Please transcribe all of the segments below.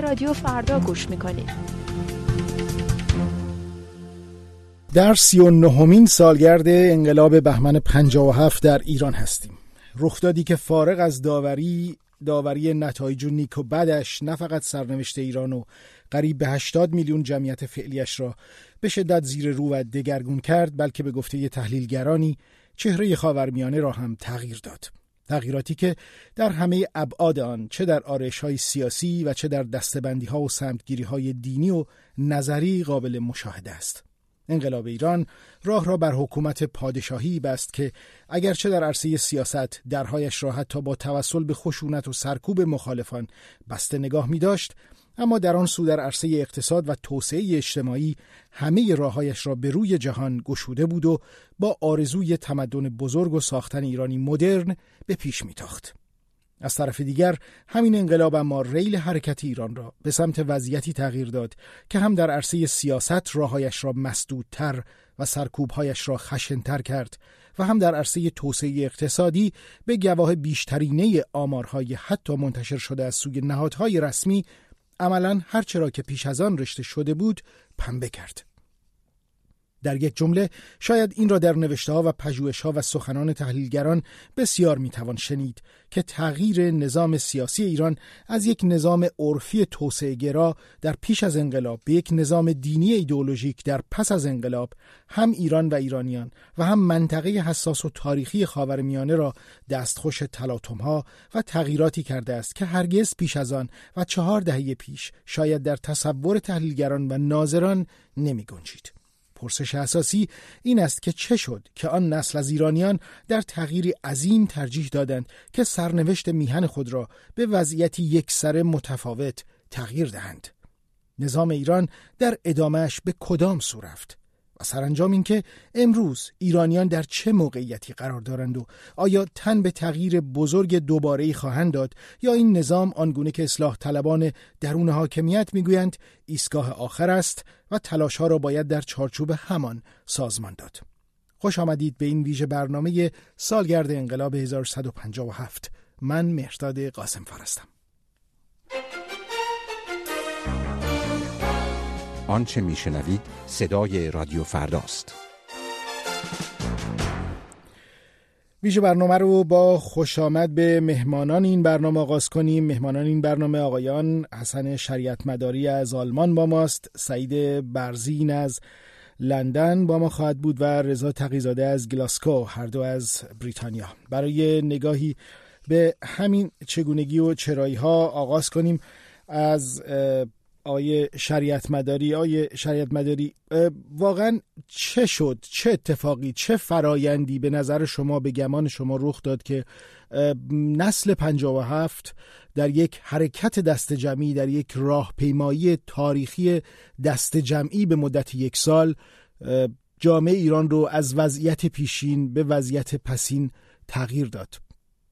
رادیو فردا گوش میکنید. در 39مین سالگرد انقلاب بهمن 57 در ایران هستیم. رخدادی که فارغ از داوری نتایج نیک و بدش نه فقط سرنوشت ایران و قریب به 80 میلیون جمعیت فعلیش را به شدت زیر رو و دگرگون کرد، بلکه به گفته تحلیلگرانی چهره خاورمیانه را هم تغییر داد. تغییراتی که در همه ابعاد آن، چه در آرایش‌های سیاسی و چه در دسته‌بندی‌ها و سمتگیری‌های دینی و نظری، قابل مشاهده است. انقلاب ایران راه را بر حکومت پادشاهی بست که اگرچه در عرصه سیاست درهایش را حتی با توسل به خشونت و سرکوب مخالفان بسته نگاه می داشت، اما در آن سو در عرصه اقتصاد و توسعه اجتماعی همه راههایش را به روی جهان گشوده بود و با آرزوی تمدن بزرگ و ساختن ایرانی مدرن به پیش می تاخت. از طرف دیگر همین انقلاب اما ریل حرکت ایران را به سمت وضعیتی تغییر داد که هم در عرصه سیاست راههایش را مسدودتر و سرکوبهایش را خشن‌تر کرد و هم در عرصه توسعه اقتصادی به گواه بیشترینه آمارهای حتی منتشر شده از سوی نهادهای رسمی عملاً هرچه را که پیش از آن رشته شده بود پنبه کرد. در یک جمله شاید این را در نوشته‌ها و پژوهش‌ها و سخنان تحلیلگران بسیار می‌توان شنید که تغییر نظام سیاسی ایران از یک نظام عرفی توسعه‌گرا در پیش از انقلاب به یک نظام دینی ایدئولوژیک در پس از انقلاب هم ایران و ایرانیان و هم منطقه حساس و تاریخی خاورمیانه را دستخوش تلاطم‌ها و تغییراتی کرده است که هرگز پیش از آن و 4 دهه پیش شاید در تصور تحلیلگران و ناظران نمی‌گنجید. پرسش اساسی این است که چه شد که آن نسل از ایرانیان در تغییری عظیم ترجیح دادند که سرنوشت میهن خود را به وضعیتی یکسره متفاوت تغییر دهند. نظام ایران در ادامهش به کدام سو رفت و سرانجام این که امروز ایرانیان در چه موقعیتی قرار دارند و آیا تن به تغییر بزرگ دوباره‌ای خواهند داد یا این نظام آنگونه که اصلاح طلبان درون حاکمیت میگویند ایستگاه آخر است و تلاش‌ها را باید در چارچوب همان سازمان داد. خوش آمدید به این ویژه برنامه سالگرد انقلاب 1157. من مهرداد قاسم‌فر هستم. آنچه میشنوید صدای رادیو فرداست. ویژه برنامه رو با خوش آمد به مهمانان این برنامه آغاز کنیم. مهمانان این برنامه آقایان حسن شریعت مداری از آلمان با ماست، سعید برزین از لندن با ما خواهد بود و رضا تقی‌زاده از گلاسکو، هر دو از بریتانیا. برای نگاهی به همین چگونگی و چرایی ها آغاز کنیم از آیه شریعت مداری. واقعا چه شد، چه اتفاقی، چه فرایندی به نظر شما، به گمان شما رخ داد که نسل 57 در یک حرکت دست جمعی، در یک راهپیمایی تاریخی دست جمعی به مدت 1 سال جامعه ایران رو از وضعیت پیشین به وضعیت پسین تغییر داد؟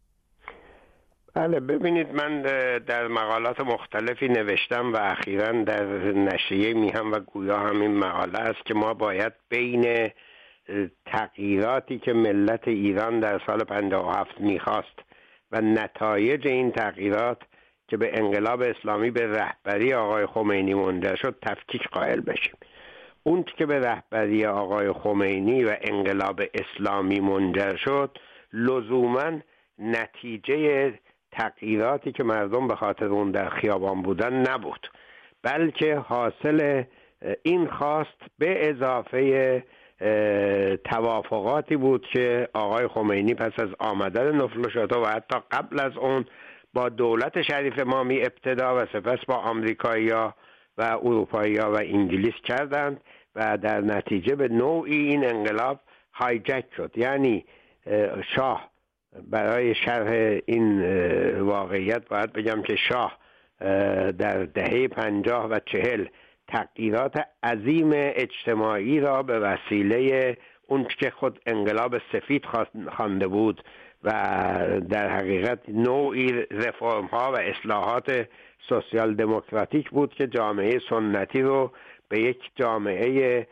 بله، ببینید، من در مقالات مختلفی نوشتم و اخیراً در نشریه میهم و گویا همین مقاله است که ما باید بین تغییراتی که ملت ایران در سال 57 میخواست و نتایج این تغییرات که به انقلاب اسلامی به رهبری آقای خمینی منجر شد تفکیک قائل بشیم. اون که به رهبری آقای خمینی و انقلاب اسلامی منجر شد لزوماً نتیجه تغییراتی که مردم به خاطر اون در خیابان بودن نبود، بلکه حاصل این خواست به اضافه توافقاتی بود که آقای خمینی پس از آمدن نفل و حتی قبل از اون با دولت شریف امامی ابتدا و سپس با آمریکایی‌ها و اروپایی‌ها و انگلیس کردند و در نتیجه به نوعی این انقلاب هایجک شد. یعنی شاه، برای شرح این واقعیت باید بگم که شاه در دهه 50 و 40 تغییرات عظیم اجتماعی را به وسیله اون که خود انقلاب سفید خوانده بود و در حقیقت نوعی رفرم ها و اصلاحات سوسیال دموکراتیک بود که جامعه سنتی رو به یک جامعه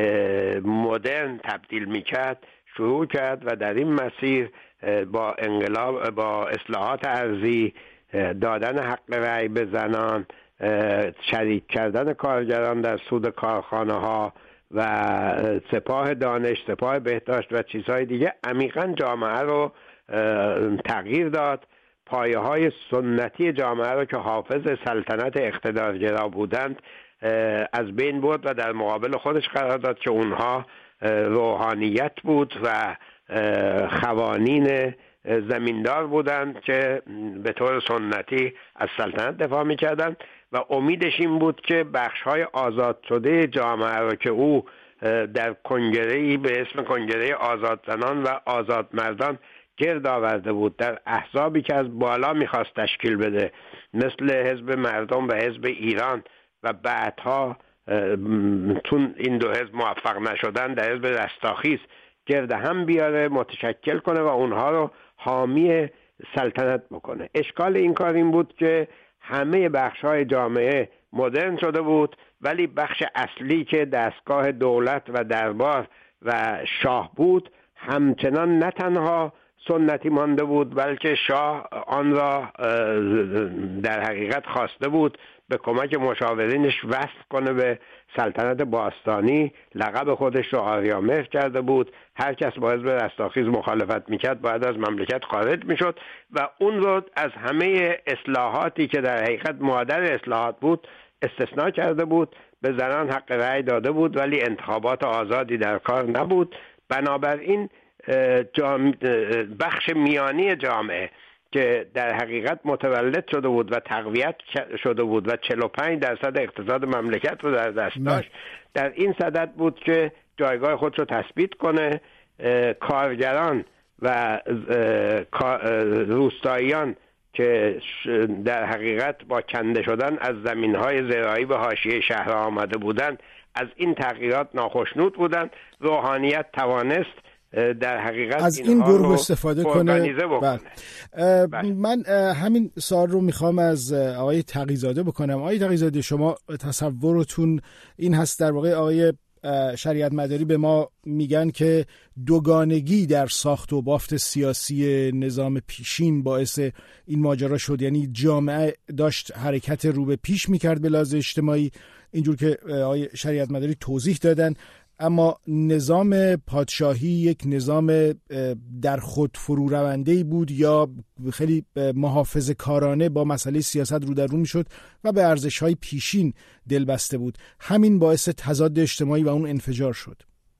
مدرن تبدیل میکرد، شروع کرد و در این مسیر با اصلاحات ارضی، دادن حق رأی به زنان شریک کردن کارگران در سود کارخانه ها و سپاه دانش، سپاه بهداشت و چیزهای دیگه عمیقاً جامعه رو تغییر داد. پایه های سنتی جامعه رو که حافظ سلطنت اقتدارگرا بودند از بین برد و در مقابل خودش قرار داد که اونها روحانیت بود و خوانین زمیندار بودند که به طور سنتی از سلطنت دفاع می‌کردند و امیدش این بود که بخش‌های آزاد شده جامعه رو که او در کنگره‌ای به اسم کنگره آزاد زنان و آزاد مردان گرد آورده بود، در احزابی که از بالا می‌خواست تشکیل بده مثل حزب مردم و حزب ایران و بعدها چون این دو حزب موفق نشدن در حزب رستاخیز گرد هم بیاره، متشکل کنه و اونها رو حامی سلطنت بکنه. اشکال این کار این بود که همه بخش‌های جامعه مدرن شده بود، ولی بخش اصلی که دستگاه دولت و دربار و شاه بود همچنان نه تنها سنتی مانده بود، بلکه شاه آن را در حقیقت خواسته بود به کمک مشاورینش وصل کنه به سلطنت باستانی. لقب خودش رو آریامهر کرده بود. هر کس با حزب رستاخیز مخالفت میکرد باید از مملکت خارج میشد و اون رو از همه اصلاحاتی که در حقیقت مادر اصلاحات بود استثناء کرده بود. به زنان حق رأی داده بود ولی انتخابات آزادی در کار نبود. بنابراین بخش میانی جامعه که در حقیقت متولد شده بود و تقویت شده بود و 45% اقتصاد مملکت رو در دست داشت، در این صدد بود که جایگاه خود رو تثبیت کنه. کارگران و روستاییان که در حقیقت با کنده شدن از زمین‌های زراعی به حاشیه شهر آمده بودند از این تغییرات ناخشنود بودند. روحانیت توانست در حقیقت از این گروه استفاده کنه. من همین سوال رو میخوام از آقای تقی‌زاده بکنم. آقای تقی‌زاده، شما تصورتون این هست در واقع آقای شریعت مداری به ما میگن که دوگانگی در ساخت و بافت سیاسی نظام پیشین باعث این ماجرا شد، یعنی جامعه داشت حرکت رو به پیش میکرد به لحاظ اجتماعی اینجور که آقای شریعت مداری توضیح دادن، اما نظام پادشاهی یک نظام در خود فرو رونده‌ای بود یا خیلی محافظه کارانه با مسئله سیاست رو در رو میشد و به ارزش‌های پیشین دل بسته بود. همین باعث تضاد اجتماعی و اون انفجار شد.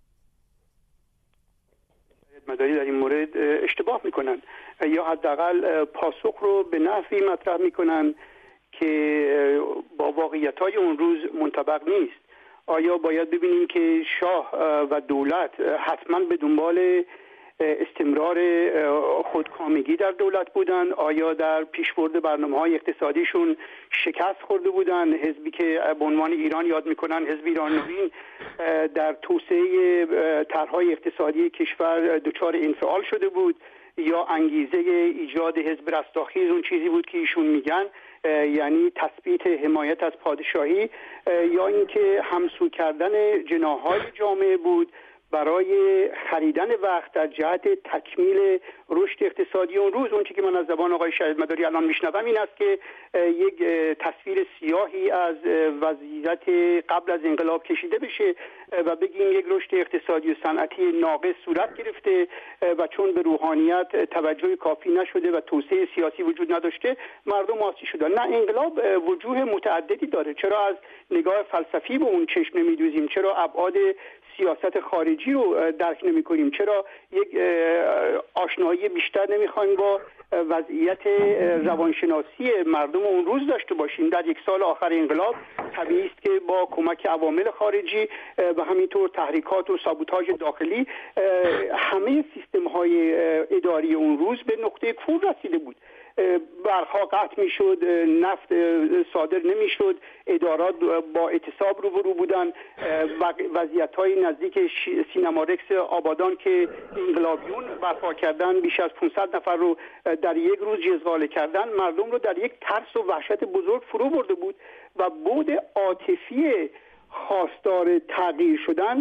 مداری در این مورد اشتباه میکنن یا حداقل پاسخ رو به نحوی مطرح میکنن که با واقعیت‌های اون روز منطبق نیست. آیا باید ببینیم که شاه و دولت حتما به دنبال استمرار خودکامگی در دولت بودن؟ آیا در پیشبرد برنامه‌های اقتصادیشون شکست خورده بودن؟ حزبی که به عنوان ایران یاد میکنن حزب ایران نوین در توسعه طرح‌های اقتصادی کشور دچار انفعال شده بود؟ یا انگیزه ایجاد حزب رستاخیز اون چیزی بود که ایشون میگن، یعنی تثبیت حمایت از پادشاهی، یا اینکه همسو کردن جناح‌های جامعه بود برای خریدن وقت در جهت تکمیل رشد اقتصادی اون روز؟ اون چیزی که من از زبان آقای شریعت مداری الان میشنوم این است که یک تصویر سیاهی از وضعیت قبل از انقلاب کشیده بشه و بگیم یک رشد اقتصادی و صنعتی ناقص صورت گرفته و چون به روحانیت توجه کافی نشده و توسعه سیاسی وجود نداشته مردم آسیب شدن. نه، انقلاب وجوه متعددی داره. چرا از نگاه فلسفی به اون چشم نمیدوزیم؟ چرا ابعاد سیاست خارجی رو درک نمی کنیم؟ چرا یک آشنایی بیشتر نمیخوایم با وضعیت روانشناسی مردم اون روز داشته باشیم؟ در یک سال آخر انقلاب طبیعی است که با کمک عوامل خارجی و همینطور تحریکات و سابوتاژ داخلی همه سیستم‌های اداری اون روز به نقطه کور رسیده بود. برق‌ها قطع می‌شد، نفت صادر نمی‌شد، ادارات با اعتصاب روبرو بودن. وضعیت‌های نزدیک سینما رکس آبادان که انقلابیون برپا کردن بیش از 500 نفر رو در یک روز جزغاله کردن، مردم رو در یک ترس و وحشت بزرگ فرو برده بود و بعد عاطفی خواستار تغییر شدن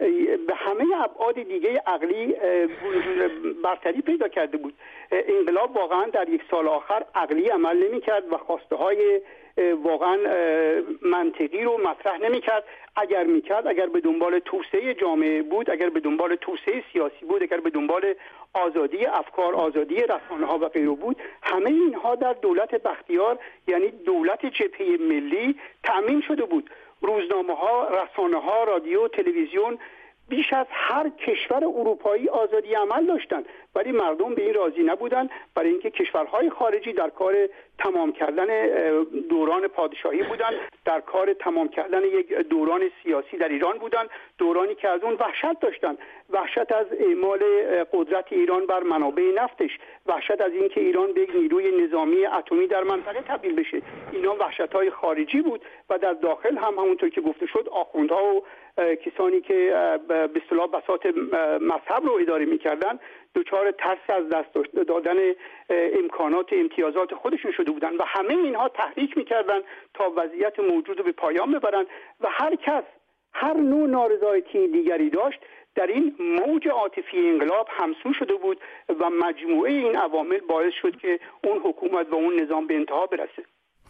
به همه ابعاد دیگه عقلی برتری پیدا کرده بود. انقلاب واقعا در یک سال آخر عقلی عمل نمی‌کرد و خواسته های واقعا منطقی رو مطرح نمی‌کرد. اگر می‌کرد، اگر به دنبال توسعه جامعه بود، اگر به دنبال توسعه سیاسی بود، اگر به دنبال آزادی افکار، آزادی رسانه‌ها و غیره بود، همه اینها در دولت بختیار یعنی دولت جبهه ملی تأمین شده بود. روزنامه‌ها، رسانه‌ها، رادیو، تلویزیون بیش از هر کشور اروپایی آزادی عمل داشتند، ولی مردم به این راضی نبودند، برای اینکه کشورهای خارجی در کار تمام کردن دوران پادشاهی بودند، در کار تمام کردن یک دوران سیاسی در ایران بودند، دورانی که از اون وحشت داشتند، وحشت از اعمال قدرت ایران بر منابع نفتش، وحشت از اینکه ایران به یک نیروی نظامی اتمی در منطقه تبدیل بشه. اینا وحشت‌های خارجی بود و در داخل هم همونطور که گفته شد آخوندها و کسانی که به اصطلاح بساط مذهب رو اداره می‌کردن دچار ترس از دست دادن امکانات امتیازات خودشون شده بودن و همه اینها تحریک می‌کردن تا وضعیت موجود رو به پایان ببرن و هر کس هر نوع نارضایتی دیگری داشت در این موج عاطفی انقلاب همسو شده بود و مجموعه این عوامل باعث شد که اون حکومت و اون نظام به انتها برسه.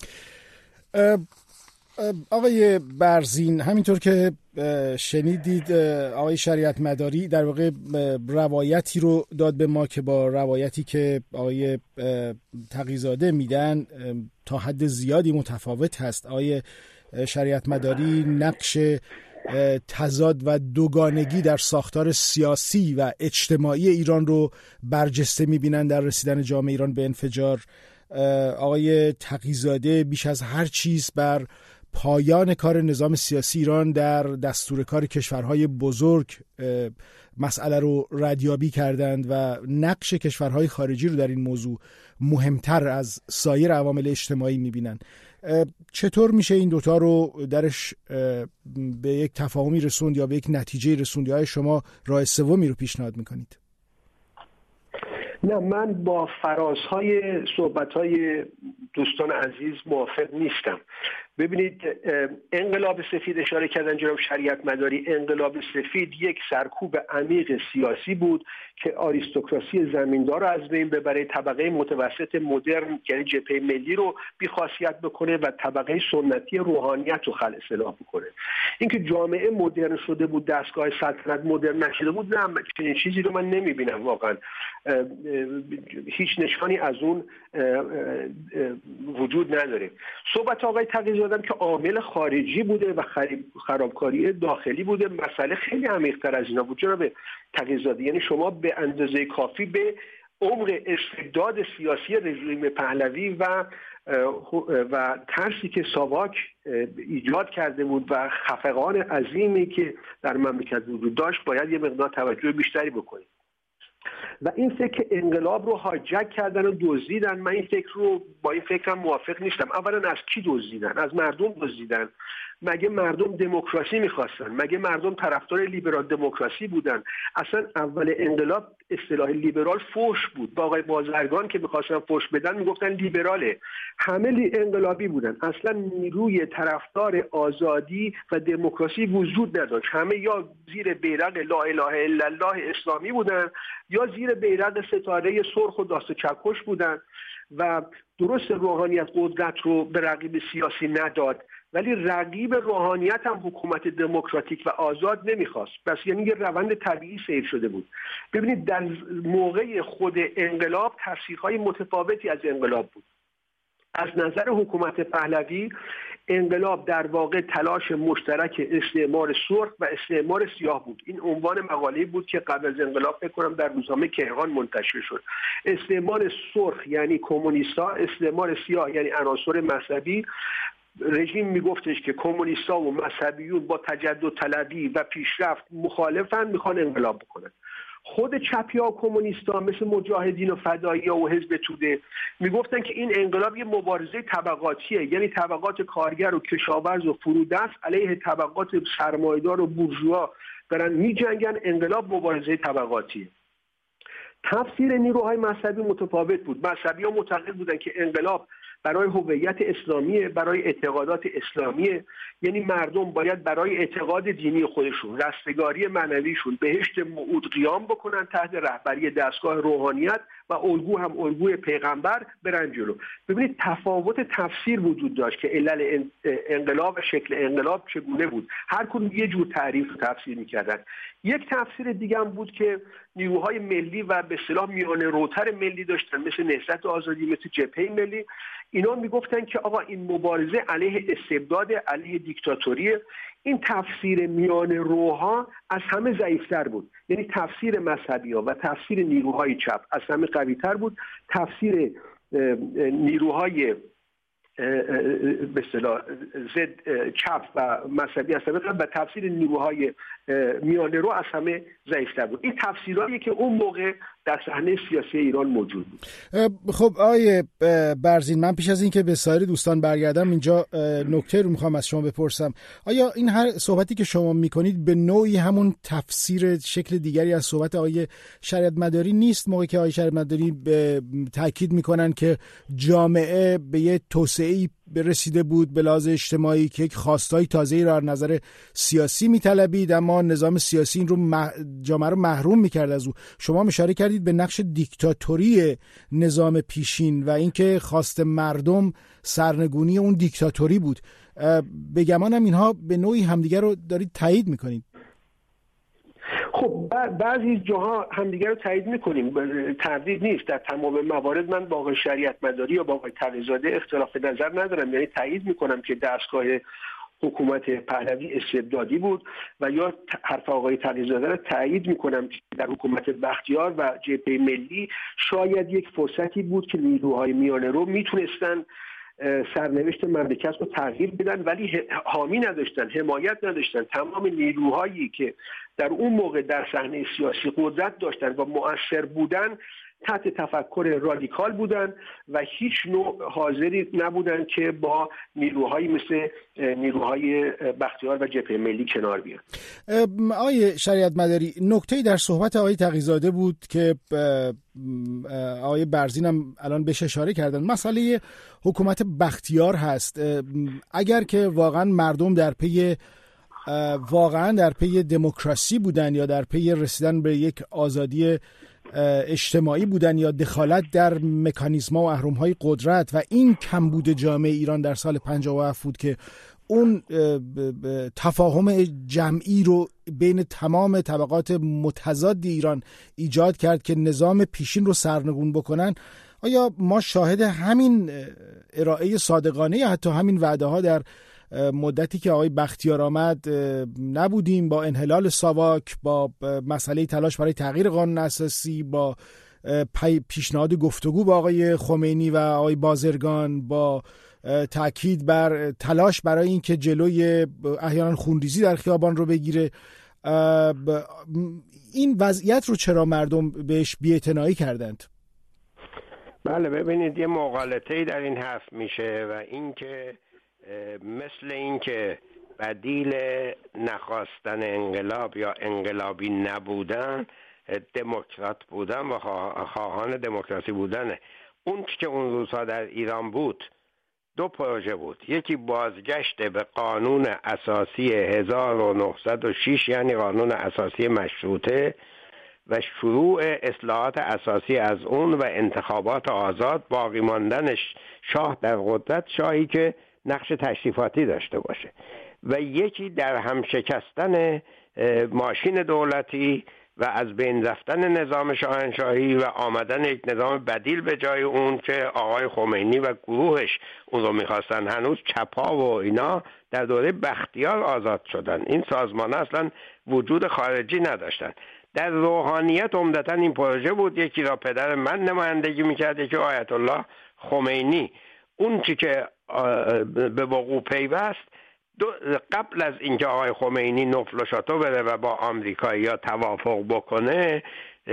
آقای برزین، همینطور که شنیدید آقای شریعت مداری در واقع روایتی رو داد به ما که با روایتی که آقای تقی‌زاده میدن تا حد زیادی متفاوت هست. آقای شریعت مداری نقش تضاد و دوگانگی در ساختار سیاسی و اجتماعی ایران رو برجسته میبینن در رسیدن جامعه ایران به انفجار. آقای تقی‌زاده بیش از هر چیز بر پایان کار نظام سیاسی ایران در دستور کار کشورهای بزرگ مسئله رو ردیابی کردند و نقش کشورهای خارجی رو در این موضوع مهمتر از سایر عوامل اجتماعی میبینن. چطور میشه این دوتا رو درش به یک تفاهمی رسوند یا به یک نتیجه رسوند؟ یا شما راه سومی رو پیشنهاد میکنید؟ نه، من با فرازهای صحبتهای دوستان عزیز موافق نیستم. ببینید، انقلاب سفید اشاره کردن جناب شریعت مداری، انقلاب سفید یک سرکوب عمیق سیاسی بود که آریستوکراسی زمیندار رو از بین ببره، طبقه متوسط مدرن یعنی جبهه ملی رو بی‌خاصیت بکنه و طبقه سنتی روحانیت رو خلع اصلاح بکنه. اینکه جامعه مدرن شده بود، دستگاه سلطنت مدرن نشده بود، نه، چنین چیزی رو من نمیبینم. واقعا هیچ نشانی از اون وجود نداره. صحبت آقای تقی‌زاده که عامل خارجی بوده و خرابکاری داخلی بوده، مسئله خیلی عمیق‌تر از اینا بود جناب تقی‌زاده. یعنی شما به اندازه کافی به عمق استبداد سیاسی رژیم پهلوی و ترسی که ساواک ایجاد کرده بود و خفقان عظیمی که در مملکت وجود داشت باید یه مقدار توجه بیشتری بکنید. و این فکر انقلاب رو هایجک کردن و دزدیدن. من این فکر رو با این فکرم موافق نیستم. اولا از کی دزدیدن؟ از مردم دزدیدن. مگه مردم دموکراسی میخواستن؟ مگه مردم طرفدار لیبرال دموکراسی بودن؟ اصلا اول انقلاب اصطلاح لیبرال فحش بود. با آقای بازرگان که میخواستن فحش بدن میگفتن لیبراله. همه انقلابی بودن. اصلا نیروی طرفدار آزادی و دموکراسی وجود نداشت. همه یا زیر بیرق لا اله الا الله اسلامی بودن یا زیر بیرق ستاره سرخ و داست چکش بودن. و درست روحانیت قدرت رو به رقیب سیاسی نداد، ولی رقیب روحانیت هم حکومت دموکراتیک و آزاد نمیخواست. بس یعنی یه روند طبیعی سیر شده بود. ببینید در موقع خود انقلاب تفسیرهای متفاوتی از انقلاب بود. از نظر حکومت پهلوی انقلاب در واقع تلاش مشترک استعمار سرخ و استعمار سیاه بود. این عنوان مقاله‌ای بود که قبل از انقلاب فکر کنم در روزنامه کیهان منتشر شد. استعمار سرخ یعنی کمونیستا، استعمار سیاه یعنی عناصر مذهبی. رژیم میگفتش که کمونیستا و مذهبیون با تجدد طلبی و پیشرفت مخالفن، میخوان انقلاب بکنن. خود چپیا و کمونیستا مثل مجاهدین و فدایی‌ها و حزب توده میگفتن که این انقلاب یه مبارزه طبقاتیه، یعنی طبقات کارگر و کشاورز و فرودست علیه طبقات سرمایه‌دار و بورژوا دارن میجنگن. انقلاب مبارزه طبقاتیه. تفسیر نیروهای مذهبی متفاوت بود. مذهبی‌ها معتقد بودن که انقلاب برای هویت اسلامی، برای اعتقادات اسلامی. یعنی مردم باید برای اعتقاد دینی خودشون، رستگاری معنویشون، بهشت موعود قیام بکنن تحت رهبری دستگاه روحانیت و الگو هم الگوی پیغمبر برن جلو. ببینید تفاوت تفسیر وجود داشت که علل انقلاب و شکل انقلاب چگونه بود. هر کدوم یه جور تعریف و تفسیر می‌کردن. یک تفسیر دیگه هم بود که نیروهای ملی و به اصطلاح میانه روتر ملی داشتن، مثل نهضت آزادی، مثل جبهه ملی. اینا میگفتن که آقا این مبارزه علیه استبداد، علیه دیکتاتوری. این تفسیر میانه روها از همه ضعیف‌تر بود. یعنی تفسیر مذهبی‌ها و تفسیر نیروهای چپ از همه قوی‌تر بود. تفسیر نیروهای به اصطلاح ضد چپ و مذهبی از همه و تفسیر نیروهای میانه رو از همه ضعیف‌تر بود. این تفسیرهایی که اون موقع در صحنه سیاسی ایران موجود بود. خب آقای برزین، من پیش از این که به سایر دوستان برگردم اینجا نکته رو میخوام از شما بپرسم. آیا این هر صحبتی که شما میکنید به نوعی همون تفسیر شکل دیگری از صحبت آقای شریعت مداری نیست، موقعی که آقای شریعت مداری تاکید میکنن که جامعه به یه توسعه‌ای رسیده بود به لحاظ اجتماعی که یک خواستای تازه‌ای را از نظر سیاسی میطلبید، اما نظام سیاسی این رو جامعه رو محروم میکرد از او. شما اشاره کردید به نقش دیکتاتوری نظام پیشین و اینکه خواست مردم سرنگونی اون دیکتاتوری بود. به گمانم اینها به نوعی همدیگر رو دارید تایید میکنید. خب بعضی جاها همدیگر رو تایید میکنیم، تردید نیست. در تمام موارد من با آقای شریعت مداری یا با آقای تقی‌زاده اختلاف نظر ندارم. یعنی تایید میکنم که دستگاه حکومت پهلوی استبدادی بود و یا حرف آقای تقی‌زاده رو تایید میکنم که در حکومت بختیار و جبهه ملی شاید یک فرصتی بود که نیروهای میانه رو میتونستن سرنوشت مملکت رو تغییر بدن، ولی حامی نداشتن، حمایت نداشتن. تمام نیروهایی که در اون موقع در صحنه سیاسی قدرت داشتن و مؤثر بودن تحت تفکر رادیکال بودن و هیچ نوع حاضری نبودن که با نیروهایی مثل نیروهای بختیار و جبهه ملی کنار بیان. آقای شریعت مداری، نکته‌ای در صحبت آقای تقی‌زاده بود که آقای برزین هم الان بهش اشاره کردن، مسئله حکومت بختیار هست. اگر که واقعا مردم در پی دموکراسی بودن یا در پی رسیدن به یک آزادی اجتماعی بودن یا دخالت در مکانیزم‌ها و اهرم‌های قدرت و این کمبود جامعه ایران در سال 57 بود که اون تفاهم جمعی رو بین تمام طبقات متضاد ایران ایجاد کرد که نظام پیشین رو سرنگون بکنن. آیا ما شاهد همین ارائه صادقانه یا حتی همین وعده ها در مدتی که آقای بختیار آمد نبودیم؟ با انحلال ساواک، با مسئله تلاش برای تغییر قانون اساسی، با پیشنهاد گفتگو با آقای خمینی و آقای بازرگان، با تأکید بر تلاش برای این که جلوی احیانا خونریزی در خیابان رو بگیره، این وضعیت رو چرا مردم بهش بی‌اعتنایی کردند؟ بله، ببینید یه مغالطه‌ای در این حرف میشه و این که مثل این که بدیل نخواستن انقلاب یا انقلابی نبودن دموکرات بودن و خواهان دموکراسی بودنه. اون که اون روزها در ایران بود دو پروژه بود. یکی بازگشت به قانون اساسی 1906 یعنی قانون اساسی مشروطه و شروع اصلاحات اساسی از اون و انتخابات آزاد، باقی ماندن شاه در قدرت، شاهی که نقش تشریفاتی داشته باشه، و یکی در هم شکستن ماشین دولتی و از بین رفتن نظام شاهنشاهی و آمدن یک نظام بدیل به جای اون که آقای خمینی و گروهش اون رو میخواستن. هنوز چپا و اینا در دوره بختیار آزاد شدن. این سازمان اصلا وجود خارجی نداشتن. در روحانیت عمدتاً این پروژه بود. یکی را پدر من نمایندگی میکرد، یکی آیت الله خمینی. اون چی که به وقوع پیوست قبل از اینکه آقای خمینی نفل و شاتو بره و با آمریکایی‌ها توافق بکنه،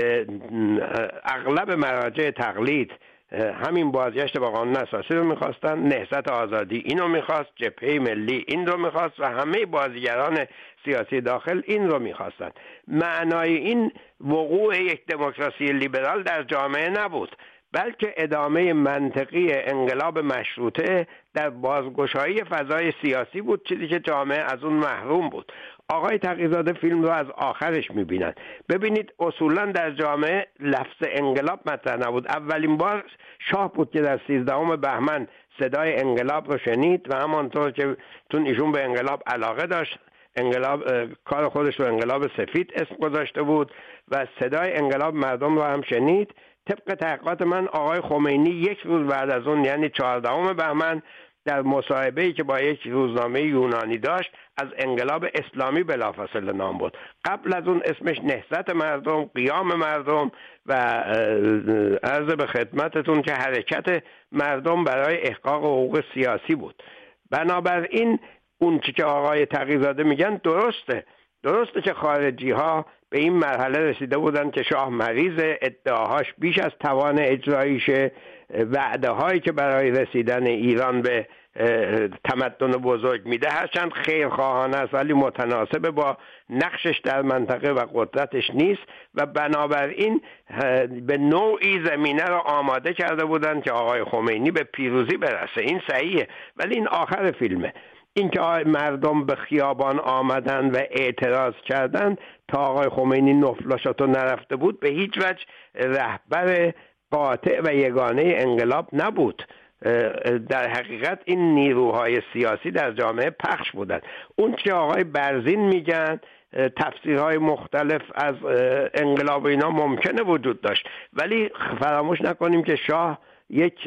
اغلب مراجع تقلید همین بازگشت با قانون اساسی رو میخواستن. نهضت آزادی اینو میخواست، جبهه ملی این رو میخواست و همه بازیگران سیاسی داخل این رو میخواستن. معنای این وقوع یک دموکراسی لیبرال در جامعه نبود، بلکه ادامه منطقی انقلاب مشروطه در بازگشایی فضای سیاسی بود، چیزی که جامعه از اون محروم بود. آقای تقی‌زاده فیلم رو از آخرش میبینن. ببینید اصولا در جامعه لفظ انقلاب مطرح نبود. اولین بار شاه بود که در 13 بهمن صدای انقلاب رو شنید و همانطور که چون ایشون به انقلاب علاقه داشت، انقلاب کار خودش رو انقلاب سفید اسم گذاشته بود و صدای انقلاب مردم رو هم شنید. طبق تحقیقات من آقای خمینی یک روز بعد از اون، یعنی 14 بهمن، در مصاحبه‌ای که با یک روزنامه یونانی داشت از انقلاب اسلامی بلافاصله نام برد. قبل از اون اسمش نهضت مردم، قیام مردم و عرض به خدمتتون که حرکت مردم برای احقاق حقوق سیاسی بود. بنابراین اون چی که آقای تقی‌زاده میگن درسته که خارجی ها به این مرحله رسیده بودن که شاه مریض، ادعاهاش بیش از توان اجراییشه، وعده هایی که برای رسیدن ایران به تمدن بزرگ میده هرچند خیرخواهانه است ولی متناسب با نقشش در منطقه و قدرتش نیست و بنابراین به نوعی زمینه را آماده کرده بودن که آقای خمینی به پیروزی برسه. این صحیحه، ولی این آخر فیلمه. این که مردم به خیابان آمدن و اعتراض کردن تا آقای خمینی نفلاشاتو نرفته بود به هیچ وجه رهبر قاطع و یگانه انقلاب نبود. در حقیقت این نیروهای سیاسی در جامعه پخش بودند. اون که آقای برزین میگن تفسیرهای مختلف از انقلاب اینا ممکنه وجود داشت، ولی فراموش نکنیم که شاه یک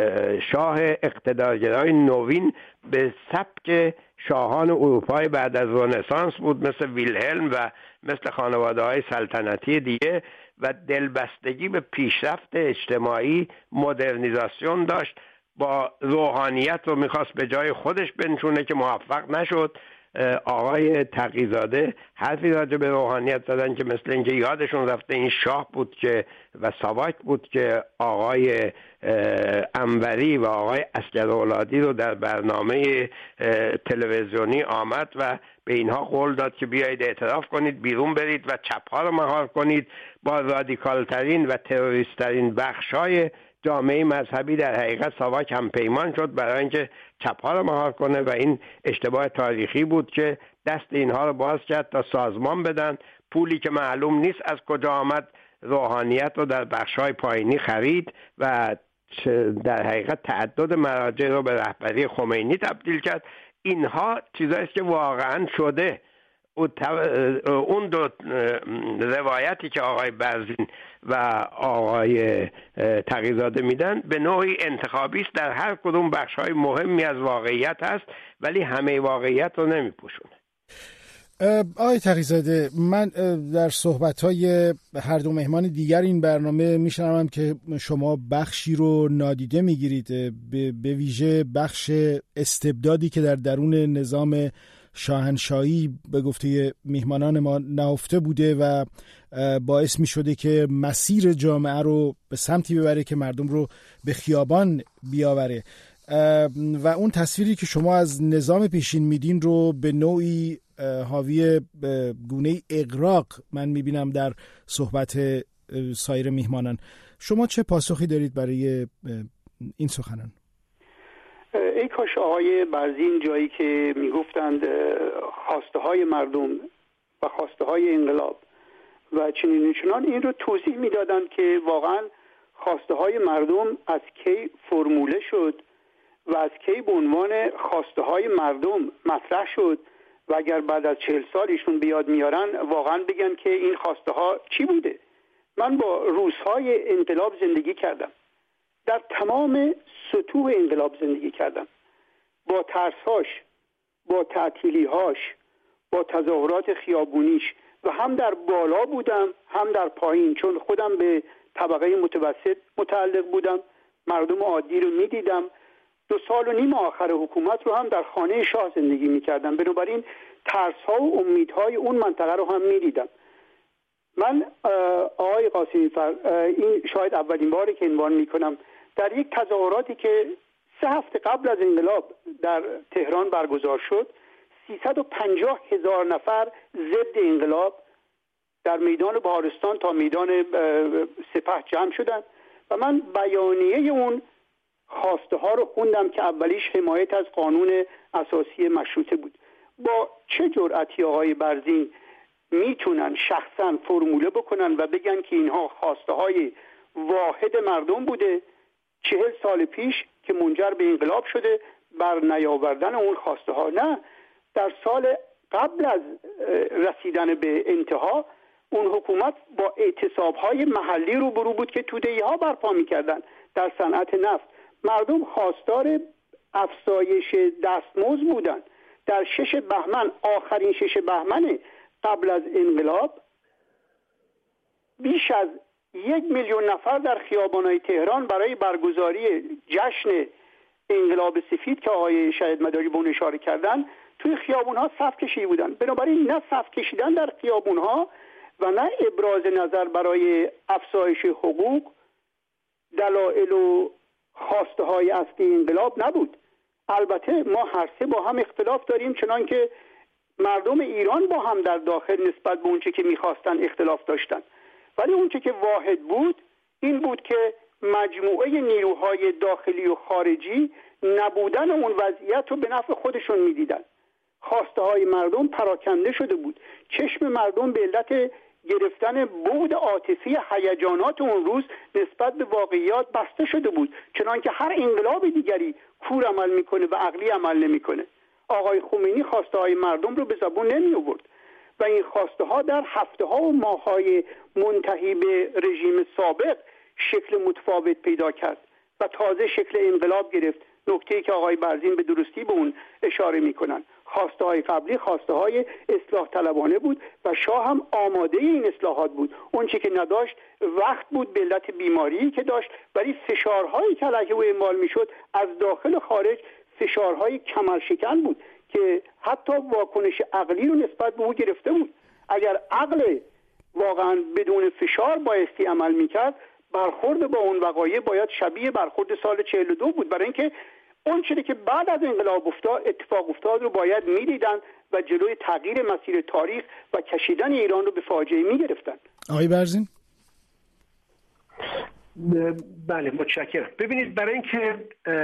شاه اقتدارگرای نوین به سبک شاهان اروپای بعد از رنسانس بود، مثل ویلهلم و مثل خانواده‌های سلطنتی دیگه، و دلبستگی به پیشرفت اجتماعی، مدرنیزاسیون داشت. با روحانیت رو میخواست به جای خودش بنشونه که موفق نشد. آقای تقی‌زاده حرفی راجع به روحانیت زدن که مثل اینکه یادشون رفته این شاه بود که و ساواک بود که آقای انوری و آقای عسگراولادی رو در برنامه تلویزیونی آمد و به اینها قول داد که بیایید اعتراف کنید، بیرون برید و چپ‌ها رو مهار کنید. با رادیکال ترین و تروریست ترین بخش‌های جامعه مذهبی در حقیقت ساواک هم پیمان شد برای اینکه چپ‌ها رو مهار کنه و این اشتباه تاریخی بود که دست اینها رو باز کرد تا سازمان بدن. پولی که معلوم نیست از کجا آمد روحانیت رو در بخش‌های پایینی خرید و در حقیقت تعدد مراجع رو به رهبری خمینی تبدیل کرد. اینها چیزایی است که واقعا شده. اون دو روایتی که آقای برزین و آقای تقی‌زاده میدن به نوعی انتخابی است، در هر کدوم بخش‌های مهمی از واقعیت هست ولی همه واقعیت رو نمیپوشونه. آقای تقی‌زاده، من در صحبت‌های هر دو مهمان دیگر این برنامه میشنوم که شما بخشی رو نادیده میگیرید، به ویژه بخش استبدادی که در درون نظام شاهنشاهی به گفته میهمانان ما نهفته بوده و باعث می شده که مسیر جامعه رو به سمتی ببره که مردم رو به خیابان بیاوره و اون تصویری که شما از نظام پیشین میدین رو به نوعی حاوی گونه اغراق من میبینم در صحبت سایر میهمانان. شما چه پاسخی دارید برای این سخنان؟ ای کاش آقای برزین جایی که میگفتند خواسته های مردم و خواسته های انقلاب و چنان این رو توضیح میدادند که واقعا خواسته های مردم از کی فرموله شد و از کی به عنوان خواسته های مردم مطرح شد و اگر بعد از 40 سال ایشون بیاد میارن واقعا بگن که این خواسته ها چی بوده. من با روزهای انقلاب زندگی کردم، در تمام سطوح انقلاب زندگی کردم، با ترسهاش، با تعطیلیهاش، با تظاهرات خیابونیش و هم در بالا بودم هم در پایین، چون خودم به طبقه متوسط متعلق بودم، مردم عادی رو میدیدم. 2.5 سال آخر حکومت رو هم در خانه شاه زندگی میکردم، بنابراین ترسها و امیدهای اون منطقه رو هم میدیدم. من آقای قاسمی این شاید اولین باری که عنوان میکنم، در یک تظاهراتی که 3 هفته قبل از انقلاب در تهران برگزار شد 350,000 نفر ضد انقلاب در میدان بهارستان تا میدان سپه جمع شدند و من بیانیه اون خواسته ها رو خوندم که اولیش حمایت از قانون اساسی مشروطه بود. با چه جرأتی آقای برزین میتونن شخصا فرموله بکنن و بگن که اینها خواسته های واحد مردم بوده 40 سال پیش که منجر به انقلاب شده بر نیاوردن اون خواسته ها؟ نه، در سال قبل از رسیدن به انتها اون حکومت با اعتصاب‌های محلی روبرو بود که توده‌ای‌ها برپا می‌کردن در صنعت نفت. مردم خواستار افزایش دستمزد بودن. در 6 بهمن، آخرین 6 بهمن قبل از انقلاب، بیش از 1 میلیون نفر در خیابان‌های تهران برای برگزاری جشن انقلاب سفید که آقای شهید مداری به اون اشاره کردن توی خیابون‌ها صف کشیده بودن. بنابراین نه صف کشیدن در خیابون‌ها و نه ابراز نظر برای افزایش حقوق دلایل و خواسته های اصلی انقلاب نبود. البته ما هر سه با هم اختلاف داریم، چنان که مردم ایران با هم در داخل نسبت به اونچه که میخواستن اختلاف داشتن، ولی اونچه که واحد بود این بود که مجموعه نیروهای داخلی و خارجی نبودن اون وضعیت رو به نفع خودشون میدیدن. خواسته های مردم پراکنده شده بود. چشم مردم به علت گرفتن بعد عاطفی هیجانات اون روز نسبت به واقعیات بسته شده بود، چنان که هر انقلاب دیگری کور عمل میکنه و عقلی عمل نمیکنه. آقای خمینی خواسته های مردم رو به زبون نمی آورد و این خواسته ها در هفته ها و ماه های منتهی به رژیم سابق شکل متفاوت پیدا کرد و تازه شکل انقلاب گرفت. نکته‌ای که آقای برزین به درستی به اون اشاره میکنن. خواسته های قبلی خواسته های اصلاح طلبانه بود و شاه هم آماده این اصلاحات بود. اون چی که نداشت وقت بود به علت بیماری که داشت، ولی فشارهایی که علیه او اعمال میشد از داخل و خارج فشارهای کمرشکن بود که حتی واکنش عقلی رو نسبت به او گرفته بود. اگر عقل واقعا بدون فشار بایستی عمل میکرد، برخورد با اون وقایع باید شبیه برخورد سال 42 بود، برای اینکه اون چیزی که بعد از انقلاب اتفاق افتاد رو باید میدیدن و جلوی تغییر مسیر تاریخ و کشیدن ایران رو به فاجعه میگرفتن. آقای برزین؟ بله متشکرم. ببینید، برای اینکه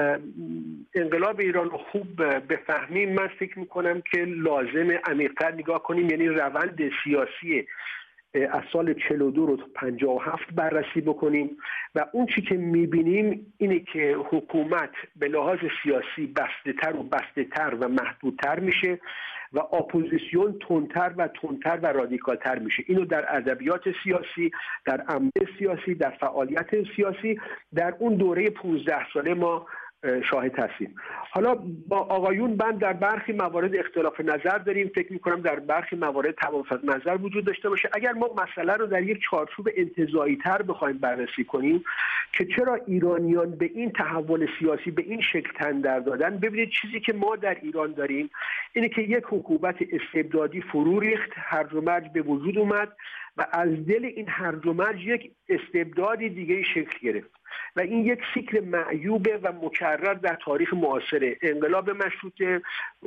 انقلاب ایران رو خوب بفهمیم من فکر میکنم که لازم عمیق‌تر نگاه کنیم، یعنی روند سیاسی از سال 42 رو تا 57 بررسی بکنیم و اون چی که میبینیم اینه که حکومت به لحاظ سیاسی بسته‌تر و محدودتر میشه و اپوزیسیون تندتر و رادیکالتر میشه. اینو در ادبیات سیاسی، در عمل سیاسی، در فعالیت سیاسی در اون دوره 15 ساله ما شاهد هستیم. حالا با آقایون من در برخی موارد اختلاف نظر داریم، فکر میکنم در برخی موارد توافق نظر وجود داشته باشه. اگر ما مسئله رو در یک چارچوب انتزاعی تر بخوایم بررسی کنیم که چرا ایرانیان به این تحول سیاسی به این شکل تن در دادن، ببینید چیزی که ما در ایران داریم اینه که یک حکومت استبدادی فرو ریخت، هرج و مرج به وجود اومد و از دل این هرج و مرج یک استبدادی دیگه شکل گرفت و این یک سیکل معیوبه و مکرر در تاریخ معاصره. انقلاب مشروطه،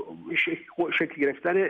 شکل گرفتن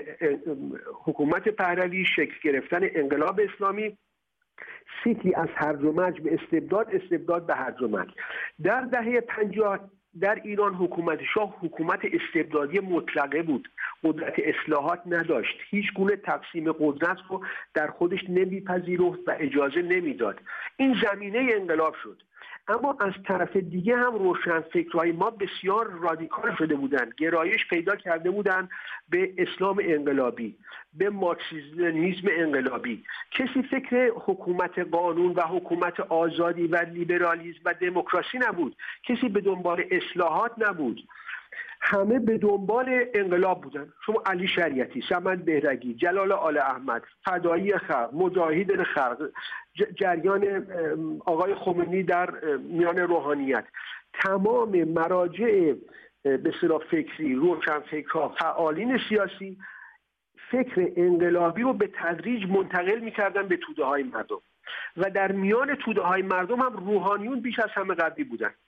حکومت پهلوی، شکل گرفتن انقلاب اسلامی، سیکلی از هرج و مرج به استبداد به هرج و مرج. در دهه 50 در ایران حکومت شاه حکومت استبدادی مطلقه بود، قدرت اصلاحات نداشت، هیچ گونه تقسیم قدرت رو در خودش نمیپذیرفت و اجازه نمیداد. این زمینه انقلاب شد. اما از طرف دیگه هم روشنفکرهای ما بسیار رادیکال شده بودند، گرایش پیدا کرده بودند به اسلام انقلابی، به مارکسیسم انقلابی. کسی فکر حکومت قانون و حکومت آزادی و لیبرالیسم و دموکراسی نبود، کسی به دنبال اصلاحات نبود، همه به دنبال انقلاب بودن. شما علی شریعتی، صمد بهرگی، جلال آل احمد، فدایی خلق، مجاهد خلق، جریان آقای خمینی در میان روحانیت، تمام مراجع به اصطلاح فکری، روشنفکرها، فعالین سیاسی فکر انقلابی رو به تدریج منتقل می‌کردن به توده‌های مردم و در میان توده‌های مردم هم روحانیون بیش از همه قوی بودن.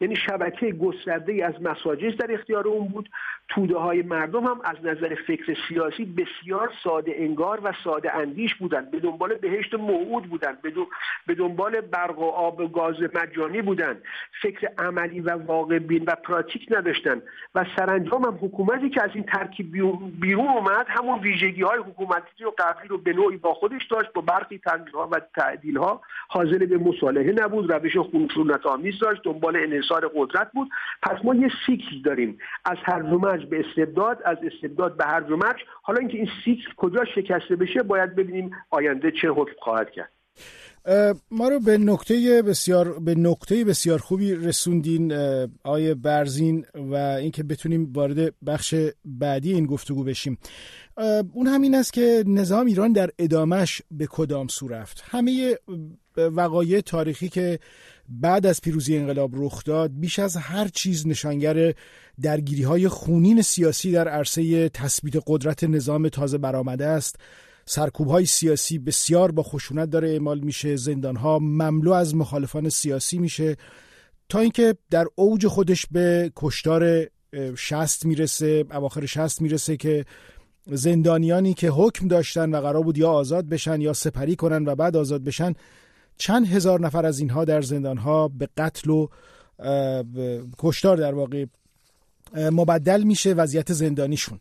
یعنی شبکه گسترده‌ای از مساجد در اختیار اون بود. توده های مردم هم از نظر فکر سیاسی بسیار ساده انگار و ساده اندیش بودند، به دنبال بهشت موعود بودند، به دنبال برق و آب و گاز مجانی بودند، فکر عملی و واقع بین و پراتیک نداشتند و سرانجام هم حکومتی که از این ترکیب بیرون اومد همون ویژگی‌های حکومتی و قبلی رو به نوعی با خودش داشت، با برخی تغییرها و تعدیل‌ها حاضر به مصالحه نبود، روش خشونت‌آمیز داشت، دنبال انحصار قدرت بود. پس ما یه سیکل داریم، از هرج و مرج به استبداد، از استبداد به هرج و مرج. حالا اینکه این سیکل کجا شکسته بشه باید ببینیم آینده چه حکم خواهد کرد. ما رو به نکته بسیار خوبی رسوندین آیه برزین و اینکه بتونیم وارد بخش بعدی این گفتگو بشیم. اون همین است که نظام ایران در ادامش به کدام سو رفت. همه وقایع تاریخی که بعد از پیروزی انقلاب رخ داد بیش از هر چیز نشانگر درگیری‌های خونین سیاسی در عرصه تثبیت قدرت نظام تازه برآمده است. سرکوب‌های سیاسی بسیار با خشونت داره اعمال میشه، زندان‌ها مملو از مخالفان سیاسی میشه تا اینکه در اوج خودش به کشتار 60 میرسه، اواخر 60 میرسه که زندانیانی که حکم داشتن و قرار بود یا آزاد بشن یا سپری کنن و بعد آزاد بشن، چند هزار نفر از اینها در زندان‌ها به قتل و کشتار در واقع مبدل میشه وضعیت زندانیشون.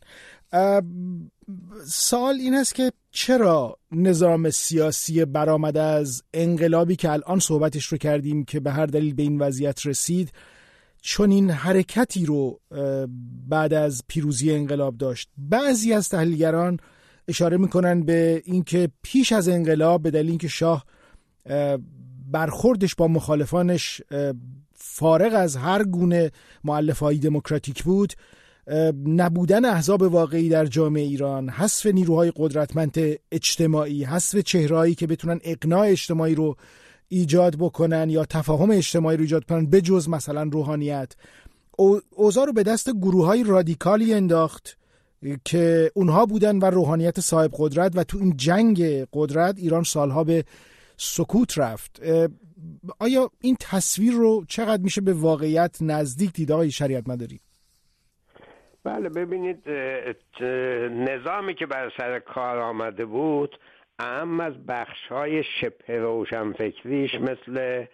سوال این است که چرا نظام سیاسی برآمده از انقلابی که الان صحبتش رو کردیم که به هر دلیل به این وضعیت رسید چون این حرکتی رو بعد از پیروزی انقلاب داشت؟ بعضی از تحلیلگران اشاره میکنن به اینکه پیش از انقلاب به دلیل اینکه شاه برخوردش با مخالفانش فارغ از هر گونه مؤلفه‌های دموکراتیک بود، نبودن احزاب واقعی در جامعه ایران، حذف نیروهای قدرتمند اجتماعی، حذف چهرهایی که بتونن اقناع اجتماعی رو ایجاد بکنن یا تفاهم اجتماعی رو ایجاد کنن به جز مثلا روحانیت، اوضاع رو به دست گروه‌های رادیکالی انداخت که اونها بودن و روحانیت صاحب قدرت و تو این جنگ قدرت ایران سالها به سکوت رفت. آیا این تصویر رو چقدر میشه به واقعیت نزدیک دید آقای شریعت مداری؟ بله، ببینید نظامی که بر سر کار آمده بود اما از بخش‌های شبه روشنفکریش مثل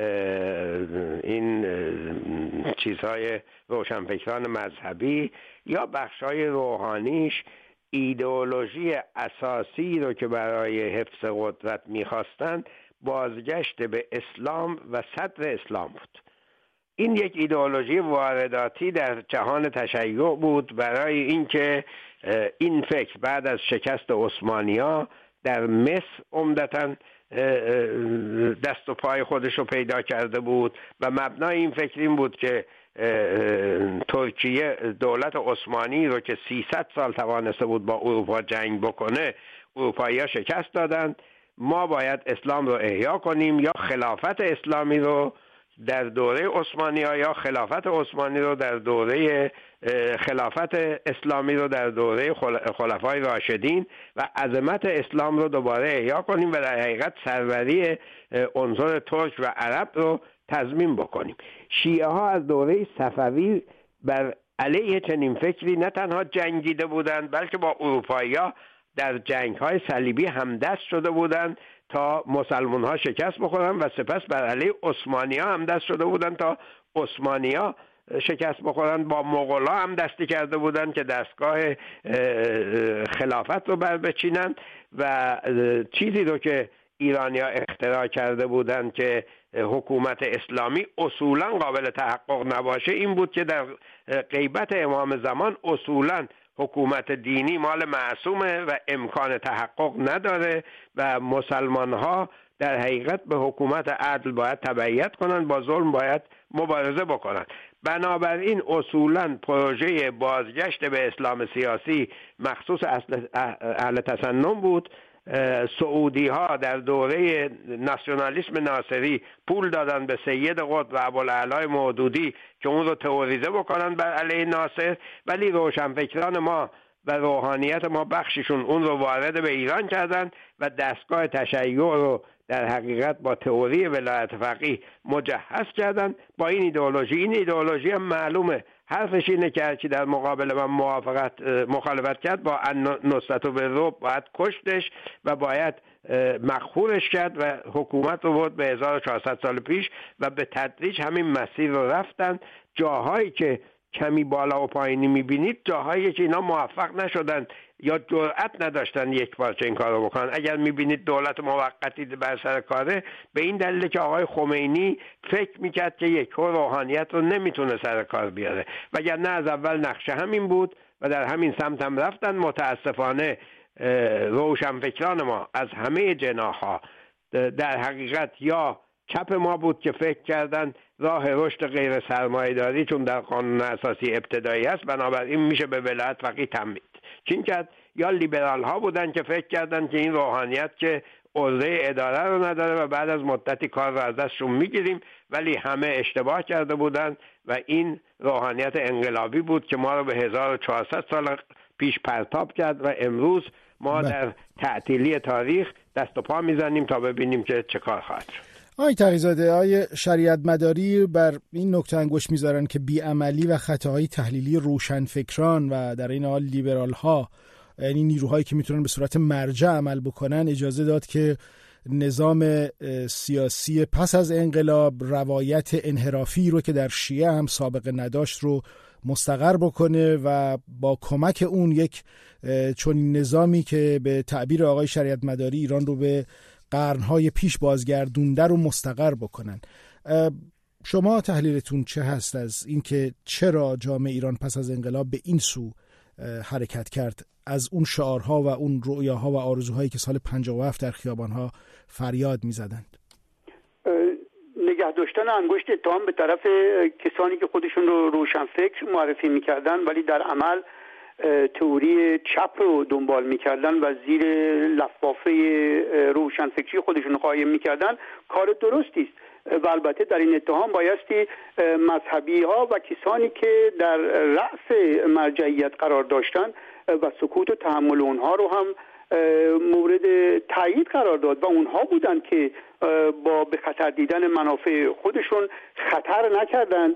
این چیزهای روشنفکران مذهبی یا بخش‌های روحانیش ایدئولوژی اساسی رو که برای حفظ قدرت می‌خواستند بازگشت به اسلام و صدر اسلام بود. این یک ایدئولوژی وارداتی در جهان تشیع بود برای اینکه این فکر بعد از شکست عثمانی‌ها در مصر عمدتاً دست و پای خودش رو پیدا کرده بود و مبنای این فکر این بود که ترکیه دولت عثمانی رو که 300 سال توانسته بود با اروپا جنگ بکنه، اروپایی‌ها شکست دادند، ما باید اسلام رو احیا کنیم یا خلافت اسلامی رو در دوره عثمانی‌ها یا خلافت عثمانی رو در دوره خلافت اسلامی رو در دوره خلفای راشدین و عظمت اسلام رو دوباره احیا کنیم و در حقیقت سروری عنصر ترک و عرب رو تضمین بکنیم. شیعه ها از دوره صفوی بر علیه چنین فکری نه تنها جنگیده بودند بلکه با اروپایی‌ها در جنگ‌های صلیبی همدست شده بودند تا مسلمان‌ها شکست بخورن و سپس بر علیه عثمانی‌ها همدست شده بودند تا عثمانی‌ها شکست بخورن. با مغول‌ها هم دستی کرده بودند که دستگاه خلافت رو بچینند و چیزی رو که ایرانی‌ها اختراع کرده بودند که حکومت اسلامی اصولاً قابل تحقق نباشه این بود که در غیبت امام زمان اصولاً حکومت دینی مال معصومه و امکان تحقق نداره و مسلمان ها در حقیقت به حکومت عدل باید تبعیت کنن، با ظلم باید مبارزه بکنن. بنابراین اصولاً پروژه بازگشت به اسلام سیاسی مخصوص اهل تسنن بود. سعودی ها در دوره ناسیونالیسم ناصری پول دادن به سید قطب و ابوالعلا مودودی که اون رو تئوریزه بکنن بر علیه ناصر، ولی روشنفکران ما و روحانیت ما بخششون اون رو وارد به ایران کردن و دستگاه تشیع رو در حقیقت با تئوری ولایت فقیه مجهز کردن با این ایدئولوژی هم معلومه حرفش اینه که هرچی در مقابل من مخالفت کرد با نصرت و بالرعب باید کشتش و باید مقهورش کرد و حکومت رو برد به 1400 سال پیش و به تدریج همین مسیر رو رفتن. جاهایی که کمی بالا و پایینی میبینید جاهایی که اینا موفق نشدن یا جرأت نداشتن یک پارچه این کار رو بکنن. اگر میبینید دولت موقتی بر سر کاره به این دلیل که آقای خمینی فکر میکرد که یک روحانیت رو نمیتونه سر کار بیاره، وگرنه از اول نقشه همین بود و در همین سمت هم رفتن. متاسفانه روشنفکران ما از همه جناح‌ها در حقیقت یا چپ ما بود که فکر کردن راه رشد غیر سرمایه‌داری چون در قانون اساسی ابتدایی است بنابراین میشه به ولایت فقیه تمدید چین کرد، یا لیبرال ها بودن که فکر کردن که این روحانیت که عرضه اداره رو نداره و بعد از مدتی کار رو از دستشون میگیریم، ولی همه اشتباه کرده بودن و این روحانیت انقلابی بود که ما رو به 1400 سال پیش پرتاب کرد و امروز ما در تعطیلی تاریخ دست و پا میزنیم تا ببینیم که چه کار خواهد شد. آقای تقی‌زاده، آقای شریعت مداری بر این نکته انگشت میذارن که بیعملی و خطاهای تحلیلی روشنفکران و در این حال لیبرال ها، یعنی نیروهایی که میتونن به صورت مرجع عمل بکنن، اجازه داد که نظام سیاسی پس از انقلاب روایت انحرافی رو که در شیعه هم سابقه نداشت رو مستقر بکنه و با کمک اون یک چنین نظامی که به تعبیر آقای شریعت مداری ایران رو به قرنهای پیش بازگردونده رو مستقر بکنن. شما تحلیلتون چه هست از اینکه چرا جامعه ایران پس از انقلاب به این سو حرکت کرد، از اون شعارها و اون رؤیاها و آرزوهایی که سال 57 در خیابانها فریاد می‌زدند؟ نگه داشتن انگشت اتهام به طرف کسانی که خودشون رو روشنفکر معرفی می‌کردن ولی در عمل تئوری چپ رو دنبال می‌کردن و زیر لفافه روشنفکری خودشون رو قایم می‌کردن کار درستی است. و البته در این اتهام بایستی مذهبی ها و کسانی که در رأس مرجعیت قرار داشتن و سکوت و تحمل اونها رو هم مورد تایید قرار داد و اونها بودن که با به خطر دیدن منافع خودشون خطر نکردن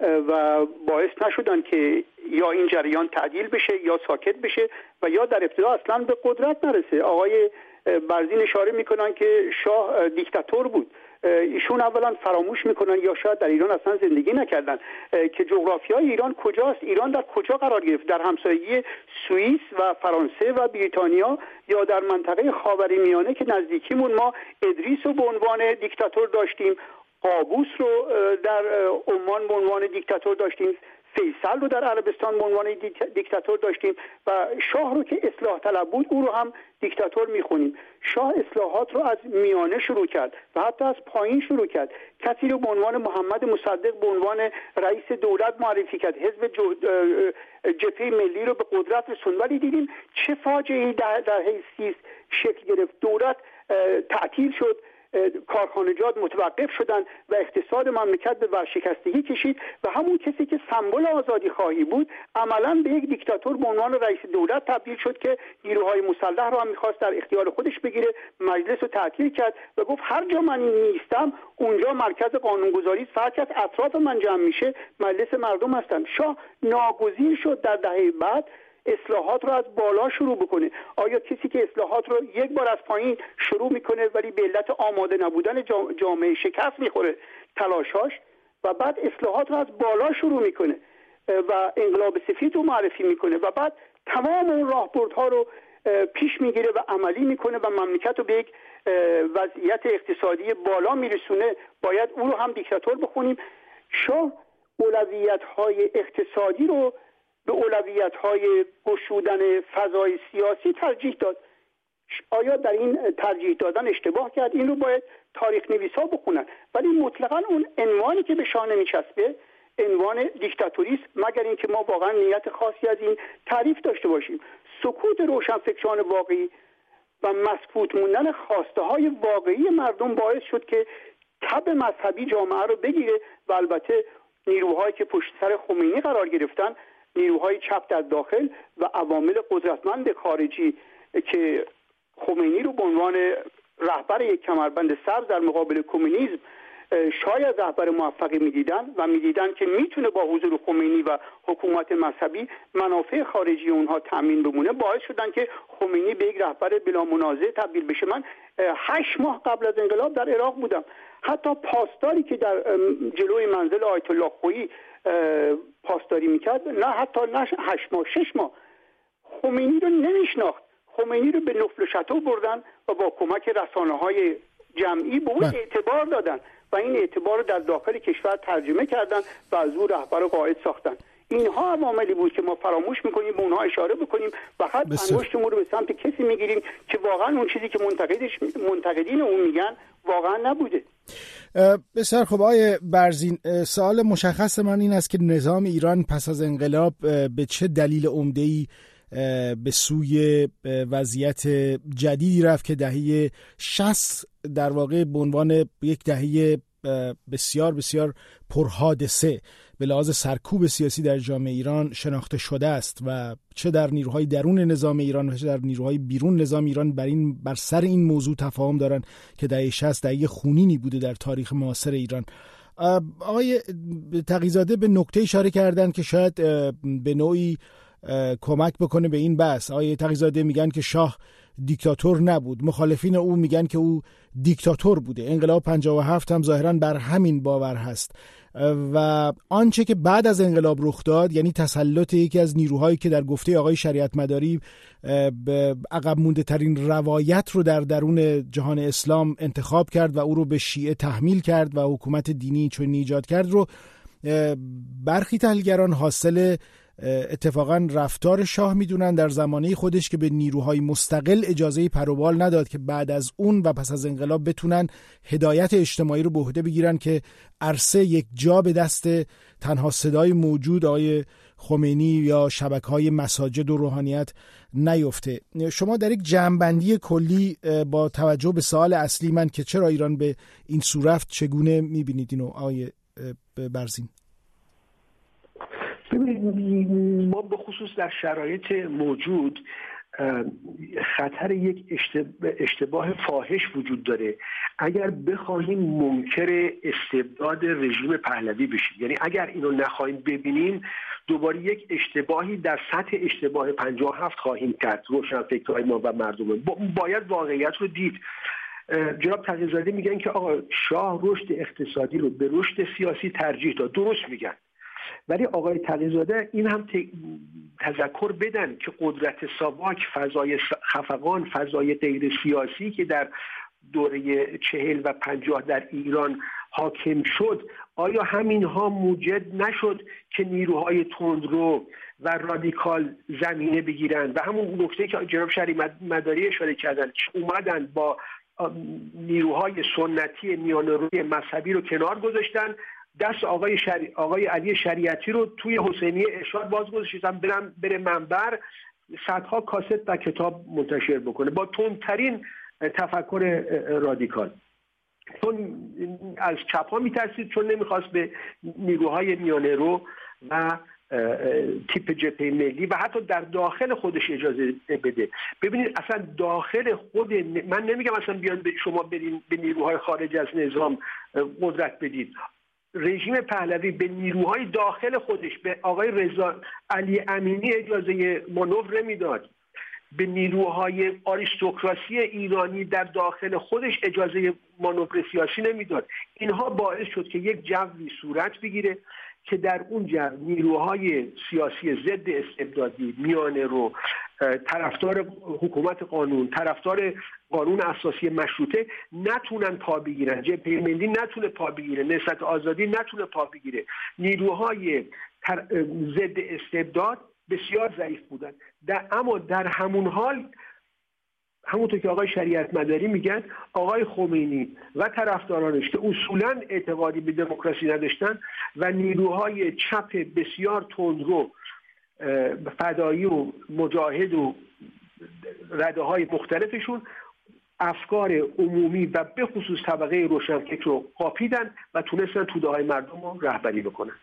و باعث نشدن که یا این جریان تعدیل بشه یا ساکت بشه و یا در ابتدا اصلا به قدرت نرسه. آقای برزین اشاره میکنن که شاه دیکتاتور بود. ایشون اولا فراموش میکنن یا شاید در ایران اصلا زندگی نکردن که جغرافیای ایران کجاست، ایران در کجا قرار گرفت، در همسایگی سوئیس و فرانسه و بریتانیا یا در منطقه خاورمیانه که نزدیکیمون ما ادریس رو به عنوان دیکتاتور داشتیم، قابوس رو در عمان به عنوان دیکتاتور داشتیم، فیصل رو در عربستان به عنوان دیکتاتور داشتیم و شاه رو که اصلاح طلب بود او رو هم دیکتاتور میخونیم. شاه اصلاحات رو از میانه شروع کرد و حتی از پایین شروع کرد. کسی رو به عنوان محمد مصدق به عنوان رئیس دولت معرفی کرد، حزب جبهه ملی رو به قدرت رسوند، ولی دیدیم چه فاجعه‌ای در حیث شکل گرفت. دولت تعطیل شد، کارخانجات متوقف شدن و اقتصاد مملکت به ورشکستگی کشید و همون کسی که سمبل آزادی خواهی بود عملاً به یک دیکتاتور به عنوان رئیس دولت تبدیل شد که نیروهای مسلح رو هم می‌خواست در اختیار خودش بگیره. مجلس رو تعطیل کرد و گفت هر جا من نیستم اونجا مرکز قانونگذاری است، هر کس اطراف من جمع میشه مجلس مردم هستن. شاه ناگزیر شد در دهه بعد اصلاحات رو از بالا شروع بکنه. آیا کسی که اصلاحات رو یک بار از پایین شروع میکنه ولی به علت آماده نبودن جامعه شکست میخوره تلاشاش و بعد اصلاحات رو از بالا شروع میکنه و انقلاب سفید رو معرفی میکنه و بعد تمام اون راهبردها رو پیش میگیره و عملی میکنه و مملکت رو به یک وضعیت اقتصادی بالا میرسونه؟ باید او رو هم دیکتاتور بخونیم؟ شاه اولویت‌های اقتصادی رو به اولویت‌های گشودن فضای سیاسی ترجیح داد. آیا در این ترجیح دادن اشتباه کرد؟ این رو باید تاریخ نویسا بخونن. ولی مطلقاً اون عنوانی که به شاه نمیچسبه عنوان دیکتاتوریست، مگر اینکه ما واقعا نیت خاصی از این تعریف داشته باشیم. سکوت روشنفکران واقعی و مسکوت موندن خواسته های واقعی مردم باعث شد که تب مذهبی جامعه رو بگیره و البته نیروهایی که پشت سر خمینی قرار گرفتن، نیروهای چپ در داخل و عوامل قدرتمند خارجی که خمینی رو به عنوان رهبر یک کمربند سبز در مقابل کمونیسم شاید رهبر موفقی میدیدن که میتونه با حضور خمینی و حکومت مذهبی منافع خارجی اونها تامین بمونه، باعث شدن که خمینی به یک رهبر بلا منازع تبدیل بشه. من 8 ماه قبل از انقلاب در عراق بودم، حتی پاسداری که در جلوی منزل آیت الله خویی پاسداری میکرد نه 8 ماه 6 ماه خمینی رو نمیشناخت. خمینی رو به نفل و شتو بردن و با کمک رسانه‌های جمعی به اون اعتبار دادن و این اعتبار رو در داخل کشور ترجمه کردن و از او رهبر قائد ساختن. اینها عواملی بود که ما فراموش میکنیم به اونها اشاره بکنیم و خط انگشتمون رو به سمت کسی میگیریم که واقعا اون چیزی که منتقدین اون میگن واقعا نبوده. بسیار خب آقای برزین، سوال مشخص من این است که نظام ایران پس از انقلاب به چه دلیل عمده‌ای به سوی وضعیت جدیدی رفت که دهه 60 در واقع به عنوان یک دهه بسیار بسیار پرحادثه به لحاظ سرکوب سیاسی در جامعه ایران شناخته شده است و چه در نیروهای درون نظام ایران و چه در نیروهای بیرون نظام ایران بر سر این موضوع تفاهم دارن که دهه 60 دهه خونینی بوده در تاریخ معاصر ایران. آقای تقی‌زاده به نکته اشاره کردن که شاید به نوعی کمک بکنه به این بحث. آقای تقی‌زاده میگن که شاه دیکتاتور نبود، مخالفین او میگن که او دیکتاتور بوده. انقلاب 57 هم ظاهراً بر همین باور هست و آنچه که بعد از انقلاب رخ داد، یعنی تسلط یکی از نیروهایی که در گفته آقای شریعت مداری عقب مونده ترین روایت رو در درون جهان اسلام انتخاب کرد و او رو به شیعه تحمیل کرد و حکومت دینی چون ایجاد کرد، رو برخی تحلیلگران حاصل اتفاقا رفتار شاه میدونن در زمانه خودش که به نیروهای مستقل اجازه پروبال نداد که بعد از اون و پس از انقلاب بتونن هدایت اجتماعی رو به عهده بگیرن که عرصه یک جا به دست تنها صدای موجود آقای خمینی یا شبکه‌های مساجد و روحانیت نیفته. شما در یک جمع‌بندی کلی با توجه به سوال اصلی من که چرا ایران به این سو رفت چگونه میبینید اینو آقای برزین؟ ببینید، ما به خصوص در شرایط موجود خطر یک اشتباه فاحش وجود داره اگر بخواهیم منکر استبداد رژیم پهلوی بشیم. یعنی اگر اینو نخواهیم ببینیم دوباره یک اشتباهی در سطح اشتباه 57 خواهیم کرد. روشنفکرهای ما و مردم باید واقعیت رو دید. جناب تقی‌زاده میگن که آقا شاه رشد اقتصادی رو به رشد سیاسی ترجیح داد. درست میگن، ولی آقای تقی‌زاده این هم تذکر بدن که قدرت ساواک، فضای خفقان، فضای غیر سیاسی که در دوره 40 و 50 در ایران حاکم شد، آیا همینها موجب نشد که نیروهای تندرو و رادیکال زمینه بگیرن؟ و همون نکته که جناب شریعت مداری اشاره کردن که اومدن با نیروهای سنتی میانه‌روی مذهبی رو کنار گذاشتن، دست آقای علی شریعتی رو توی حسینیه ارشاد باز گذاشتن بره منبر صدها کاست و کتاب منتشر بکنه با تندترین تفکر رادیکال. چون از چپ ها میترسید، چون نمیخواست به نیروهای میانه‌رو و تیپ جبهه ملی و حتی در داخل خودش اجازه بده. ببینید اصلا داخل خود، من نمیگم اصلا بیان شما برین به نیروهای خارج از نظام قدرت بدید. رژیم پهلوی به نیروهای داخل خودش، به آقای رضا علی امینی اجازه مانور نمیداد، به نیروهای آریستوکراسی ایرانی در داخل خودش اجازه مانور سیاسی نمیداد. اینها باعث شد که یک جوی صورت بگیره که در اون جو نیروهای سیاسی ضد استبدادی، میانه‌رو، طرفدار حکومت قانون، طرفدار قانون اساسی مشروطه نتونن پا بگیرن. جبهه ملی نتونه پا بگیره، نهضت آزادی نتونه پا بگیره. نیروهای ضد استبداد بسیار ضعیف بودن. اما در همون حال، همونطور که آقای شریعت مداری میگن، آقای خمینی و طرفدارانش که اصولاً اعتقادی به دموکراسی نداشتن و نیروهای چپ بسیار تندرو، فدایی و مجاهد و رده‌های مختلفشون، افکار عمومی و به خصوص طبقه روشنفکر رو قاپیدن و تونستن توده‌های مردم رو رهبری بکنن.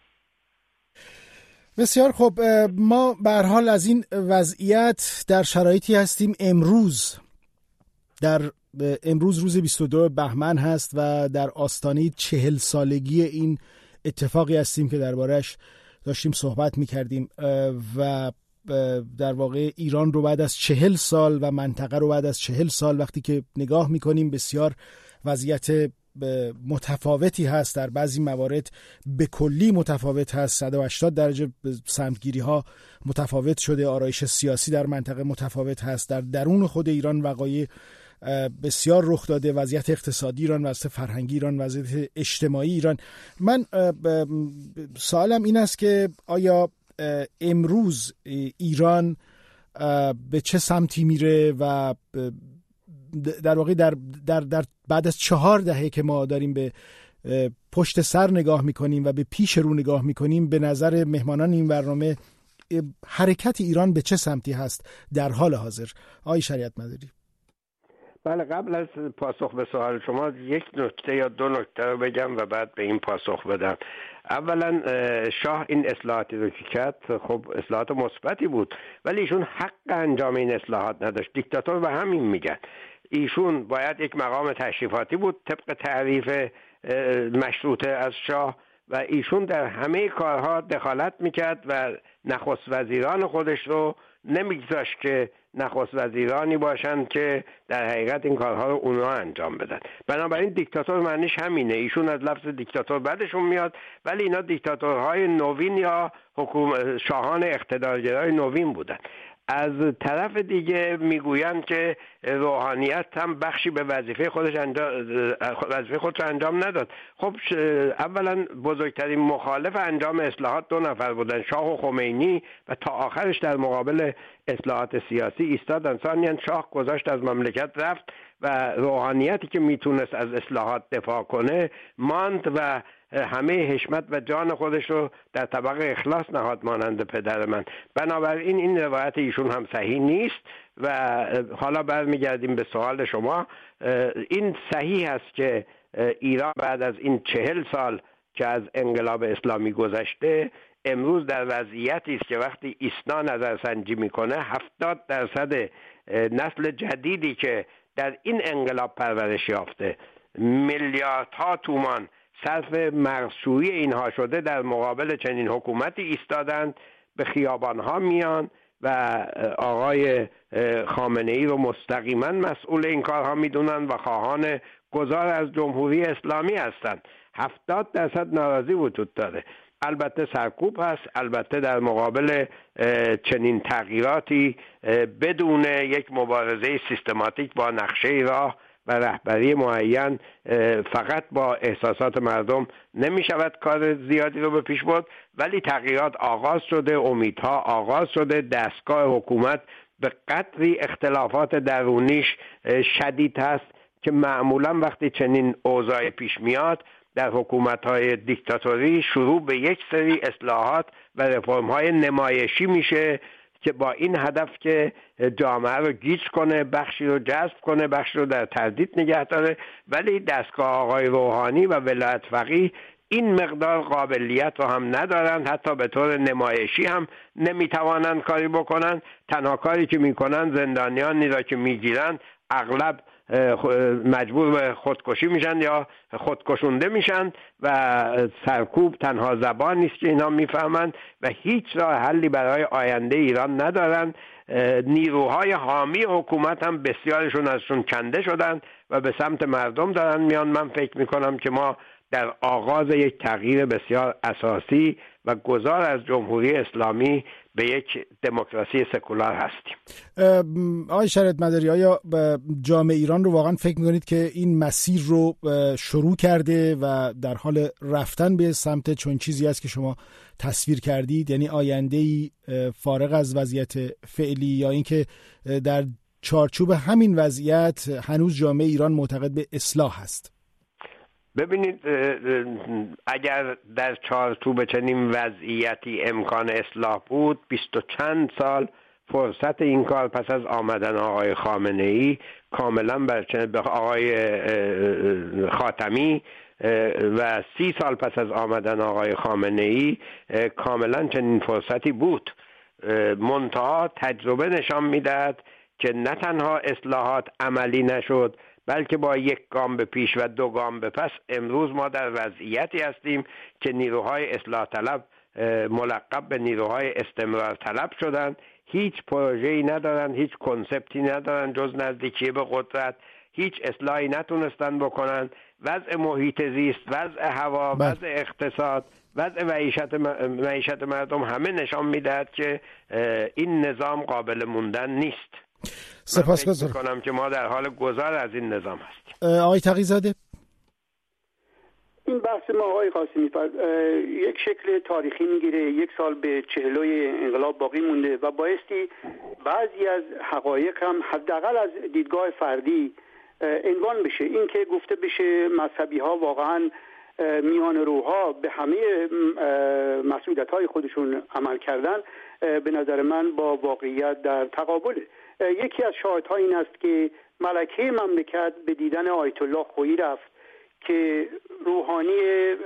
بسیار خب، ما به هر حال از این وضعیت در شرایطی هستیم امروز در امروز روز 22 بهمن هست و در آستانه 40 سالگی این اتفاقی هستیم که دربارش داشتیم صحبت می‌کردیم و در واقع ایران رو بعد از 40 سال و منطقه رو بعد از 40 سال وقتی که نگاه می‌کنیم بسیار وضعیت متفاوتی هست، در بعضی موارد به کلی متفاوت هست، 180 درجه سمتگیری ها متفاوت شده، آرایش سیاسی در منطقه متفاوت هست، در درون خود ایران وقایع بسیار رخ داده، وضعیت اقتصادی ایران، وضعیت فرهنگی ایران، وضعیت اجتماعی ایران. من سوالم این است که آیا امروز ایران به چه سمتی میره و در واقع در بعد از 4 دهه که ما داریم به پشت سر نگاه میکنیم و به پیش رو نگاه میکنیم، به نظر مهمانان این برنامه حرکت ایران به چه سمتی هست در حال حاضر؟ آقای شریعت مداری. بله، قبل از پاسخ به سوال شما یک نکته یا 2 نکته رو بگم و بعد به این پاسخ بدم. اولا شاه این اصلاحاتی رو که کرد خب اصلاحات مثبتی بود، ولی ایشون حق انجام این اصلاحات نداشت. دیکتاتور به همین میگن. ایشون باید یک مقام تشریفاتی بود طبق تعریف مشروطه از شاه و ایشون در همه کارها دخالت میکرد و نخست وزیران خودش رو نمیگذاشت که نخست وزیرانی باشند که در حقیقت این کارها رو اونا انجام بدن. بنابراین دیکتاتور معنیش همینه. ایشون از لفظ دیکتاتور بعدشون میاد، ولی اینا دیکتاتورهای نوین یا شاهان اقتدارگرای نوین بودن. از طرف دیگه میگویند که روحانیت هم بخشی به وظیفه خودش انجام نداد. خب اولا بزرگترین مخالف انجام اصلاحات 2 نفر بودن، شاه و خمینی، و تا آخرش در مقابل اصلاحات سیاسی ایستادن. ثانیاً شاه گذاشت از مملکت رفت و روحانیتی که میتونست از اصلاحات دفاع کنه ماند و همه حشمت و جان خودش رو در طبق اخلاص نهاد مانند پدر من. بنابراین این روایت ایشون هم صحیح نیست و حالا برمیگردیم به سوال شما. این صحیح است که ایران بعد از این 40 سال که از انقلاب اسلامی گذشته امروز در وضعیتی است که وقتی ایسنا نظرسنجی میکنه 70% نسل جدیدی که در این انقلاب پرورش یافته، میلیاردها تومان صرف مغزشویی اینها شده، در مقابل چنین حکومتی ایستادند، به خیابانها میان و آقای خامنه ای رو مستقیما مسئول این کارها میدونن و خواهان گذار از جمهوری اسلامی هستند. 70% ناراضی وجود داره. البته سرکوب هست، البته در مقابل چنین تغییراتی بدون یک مبارزه سیستماتیک با نقشه راه و رهبری معین فقط با احساسات مردم نمی شود کار زیادی رو به پیش برد، ولی تغییرات آغاز شده، امیدها آغاز شده. دستگاه حکومت به قدری اختلافات درونیش شدید هست که معمولا وقتی چنین اوضاعی پیش میاد در حکومت‌های دیکتاتوری شروع به یک سری اصلاحات و رفرم‌های نمایشی میشه که با این هدف که جامعه رو گیج کنه، بخشی رو جذب کنه، بخشی رو در تردید نگه داره. ولی دستگاه آقای روحانی و ولایت فقیه این مقدار قابلیت رو هم ندارن، حتی به طور نمایشی هم نمیتوانند کاری بکنن. تنها کاری که میکنن زندانیانی را که میگیرن اغلب مجبور به خودکشی میشن یا خودکشونده میشن و سرکوب تنها زبان نیست که اینا میفهمند و هیچ راه حلی برای آینده ایران ندارن. نیروهای حامی حکومت هم بسیارشون ازشون کنده شدن و به سمت مردم دارن میان. من فکر میکنم که ما در آغاز یک تغییر بسیار اساسی و گذار از جمهوری اسلامی به یک دموکراسی سکولار هستیم. آقای شریعت مداری، آیا جامعه ایران رو واقعا فکر میکنید که این مسیر رو شروع کرده و در حال رفتن به سمت چون چیزی است که شما تصویر کردید، یعنی آینده‌ای فارغ از وضعیت فعلی، یا اینکه در چارچوب همین وضعیت هنوز جامعه ایران معتقد به اصلاح هست؟ ببینید، اگر در چارچوب چنین وضعیتی امکان اصلاح بود 20 و چند سال فرصت این کار پس از آمدن آقای خامنه ای کاملا به آقای خاتمی و 30 سال پس از آمدن آقای خامنه ای کاملا چنین فرصتی بود. منتها تجربه نشان میدهد که نه تنها اصلاحات عملی نشد، بلکه با یک گام به پیش و 2 گام به پس امروز ما در وضعیتی هستیم که نیروهای اصلاح طلب ملقب به نیروهای استمرار طلب شدن، هیچ پروژه‌ای ندارن، هیچ کنسپتی ندارن جز نزدیکی به قدرت، هیچ اصلاحی نتونستن بکنن. وضع محیط زیست، وضع هوا، وضع اقتصاد، وضع معیشت مردم همه نشان میدهد که این نظام قابل موندن نیست. سپاسگزارم. من فکر می‌کنم که ما در حال گذار از این نظام هستیم. آقای تقی‌زاده، این بحث ما آقای قاسمی یک شکل تاریخی میگیره. 1 سال به چهلوی انقلاب باقی مونده و بایستی بعضی از حقایق هم حداقل از دیدگاه فردی عنوان بشه. این که گفته بشه مذهبی ها واقعا میان روها به همه مسئولیت های خودشون عمل کردن، به نظر من با واقعیت در تقابله. یکی از شاهدها این است که ملکه مملکت به دیدن آیت الله خویی رفت که روحانی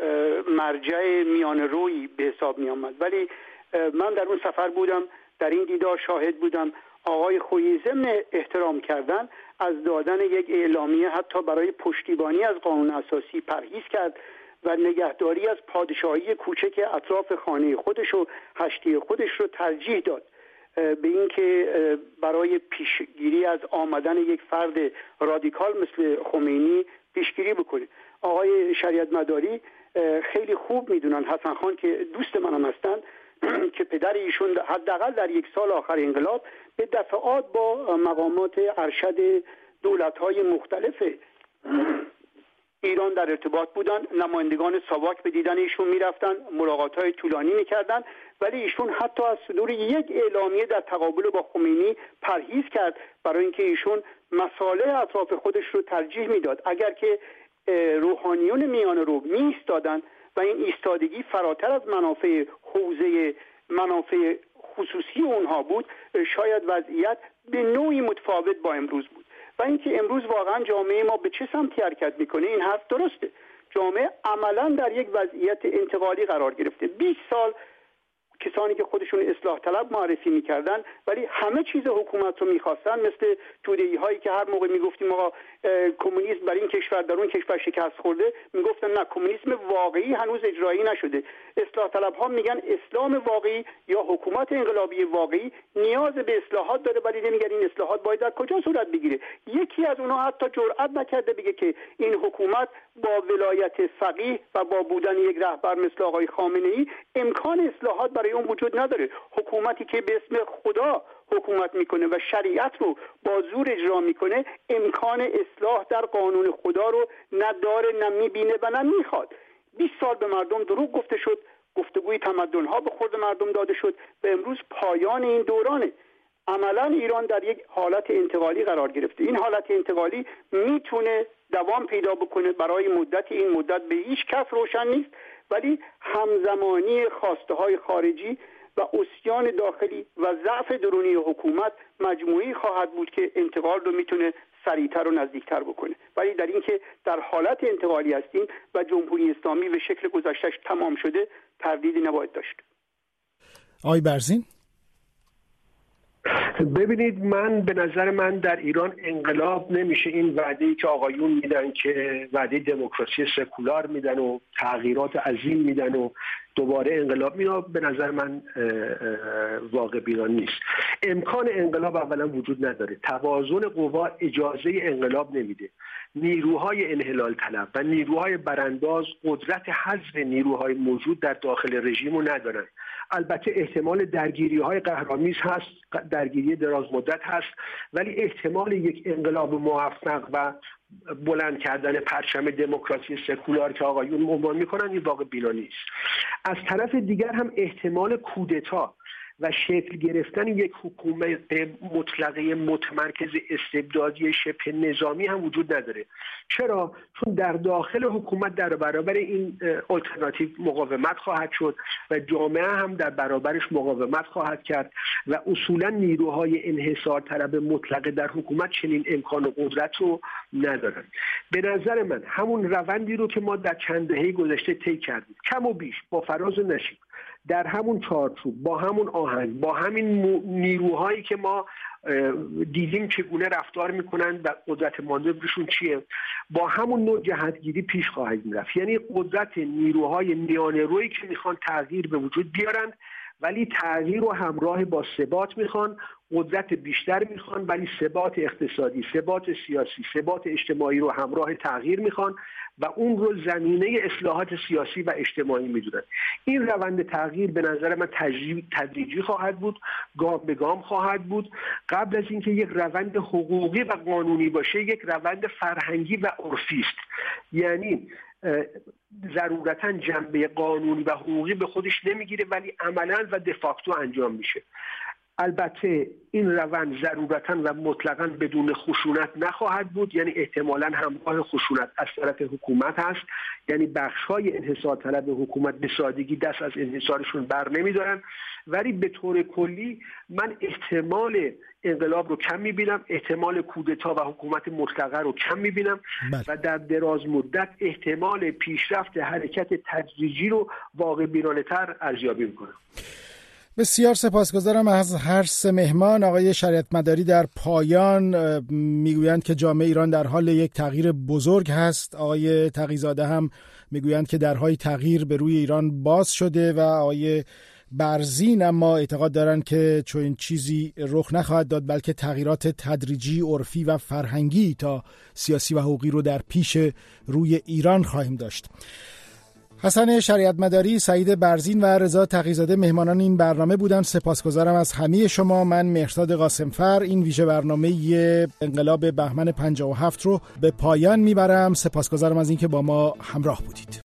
مرجع میان روی به حساب می آمد، ولی من در اون سفر بودم، در این دیدار شاهد بودم. آقای خویی ضمن احترام کردن از دادن یک اعلامیه حتی برای پشتیبانی از قانون اساسی پرهیز کرد و نگهداری از پادشاهی کوچک اطراف خانه خودش و هشتی خودش رو ترجیح داد به اینکه برای پیشگیری از آمدن یک فرد رادیکال مثل خمینی پیشگیری بکنه. آقای شریعت مداری خیلی خوب میدونن، حسن خان که دوست منم هستن، که پدر ایشون حداقل در 1 سال آخر انقلاب به دفعات با مقامات ارشد دولت‌های مختلف ایران در ارتباط بودن. نمایندگان ساواک به دیدن ایشون میرفتن، ملاقات‌های طولانی میکردن، ولی ایشون حتی از صدور یک اعلامیه در تقابل با خمینی پرهیز کرد برای اینکه ایشون مصالح اطراف خودش رو ترجیح میداد. اگر که روحانیون میان رو میایستادن و این ایستادگی فراتر از منافع حوزه منافع خصوصی اونها بود، شاید وضعیت به نوعی متفاوت با امروز بود. و اینکه امروز واقعا جامعه ما به چه سمتی حرکت میکنه، این حرف درسته. جامعه عملا در یک وضعیت انتقالی قرار گرفته. 20 سال کسانی که خودشون اصلاح طلب معرفی میکردن ولی همه چیز حکومت رو میخواستن، مثل توده‌ای هایی که هر موقع میگفتیم آقا کمونیسم در این کشور در اون کشور شکست خورده، میگفتن نه، کمونیسم واقعی هنوز اجرایی نشده. اصلاح طلب ها میگن اسلام واقعی یا حکومت انقلابی واقعی نیاز به اصلاحات داره، ولی نمیگن این اصلاحات باید در کجا صورت بگیره. یکی از اونها حتی جرئت نکرده بگه که این حکومت با ولایت فقیه و با بودن یک رهبر مثل آقای خامنه‌ای امکان اصلاحات برای اون وجود نداره. حکومتی که به اسم خدا حکومت میکنه و شریعت رو با زور اجرا میکنه امکان اصلاح در قانون خدا رو نداره، نه میبینه و نه میخواد. 20 سال به مردم دروغ گفته شد، گفتگوی تمدن‌ها به خورد مردم داده شد و امروز پایان این دورانه. عملا ایران در یک حالت انتقالی قرار گرفته. این حالت انتقالی میتونه دوام پیدا بکنه برای مدت، این مدت به هیچ کس روشن نیست، ولی همزمانی خواسته های خارجی و عصیان داخلی و ضعف درونی حکومت مجموعی خواهد بود که انتقال رو میتونه سریعتر و نزدیکتر بکنه. ولی در اینکه در حالت انتقالی هستیم و جمهوری اسلامی به شکل گذشته‌اش تمام شده تردیدی نباید داشت. آقای برزین، ببینید، به نظر من در ایران انقلاب نمیشه این وعده‌ای که آقایون میدن که وعده دموکراسی سکولار میدن و تغییرات عظیم میدن و دوباره انقلاب میاد، به نظر من واقع بینانه نیست. امکان انقلاب اولا وجود نداره. توازن قوا اجازه انقلاب نمیده. نیروهای انحلال طلب و نیروهای برانداز قدرت حذف نیروهای موجود در داخل رژیم رو ندارن. البته احتمال درگیری‌های قهرآمیز هست، درگیری دراز مدت هست، ولی احتمال یک انقلاب موفق و بلند کردن پرچم دموکراسی سکولار که آقایون عنوان میکنن این واقع بینا نیست. از طرف دیگر هم احتمال کودتا و شکل گرفتن یک حکومت مطلقه متمرکز استبدادی شبه نظامی هم وجود نداره. چرا؟ چون در داخل حکومت در برابر این آلترناتیو مقاومت خواهد شد و جامعه هم در برابرش مقاومت خواهد کرد و اصولا نیروهای انحصار طلب مطلقه در حکومت چنین امکان و قدرت رو ندارن. به نظر من همون روندی رو که ما در چند دهه گذشته طی کردیم کم و بیش با فراز و نشیب در همون چارچوب، با همون آهنگ، با همین نیروهایی که ما دیدیم چگونه رفتار میکنن و قدرت مانورشون چیه، با همون نوع جهتگیری پیش خواهید رفت. یعنی قدرت نیروهای میانه‌رویی که میخوان تغییر به وجود بیارن، ولی تغییر رو همراه با ثبات میخوان، قدرت بیشتر میخوان، ولی ثبات اقتصادی، ثبات سیاسی، ثبات اجتماعی رو همراه تغییر میخوان و اون رو زمینه اصلاحات سیاسی و اجتماعی میدونن. این روند تغییر به نظر من تدریجی خواهد بود، گام به گام خواهد بود. قبل از اینکه یک روند حقوقی و قانونی باشه، یک روند فرهنگی و عرفی است. یعنی ضرورتاً جنبه قانونی و حقوقی به خودش نمیگیره، ولی عملاً و دفاکتو انجام میشه. البته این روند ضرورتاً و مطلقاً بدون خشونت نخواهد بود، یعنی احتمالاً همراه خشونت از طرف حکومت هست. یعنی بخش‌های انحصار طلب حکومت به سادگی دست از انحصارشون بر نمی‌دارن، ولی به طور کلی من احتمال انقلاب رو کم می‌بینم، احتمال کودتا و حکومت مطلقه رو کم می‌بینم و در دراز مدت احتمال پیشرفت حرکت تدریجی رو واقع بینانه‌تر ارزیابی می‌کنم. بسیار سپاسگزارم از هر سه مهمان. آقای شریعت مداری در پایان میگویند که جامعه ایران در حال یک تغییر بزرگ هست. آقای تقی‌زاده هم میگویند که درهای تغییر به روی ایران باز شده و آقای برزین اما اعتقاد دارند که چون چیزی رخ نخواهد داد، بلکه تغییرات تدریجی، عرفی و فرهنگی تا سیاسی و حقوقی رو در پیش روی ایران خواهیم داشت. حسن شریعت مداری، سعید برزین و رضا تقی‌زاده مهمانان این برنامه بودند. سپاسگزارم از همه شما. من مهرداد قاسمفر این ویژه برنامه انقلاب بهمن 57 رو به پایان میبرم. سپاسگزارم از اینکه با ما همراه بودید.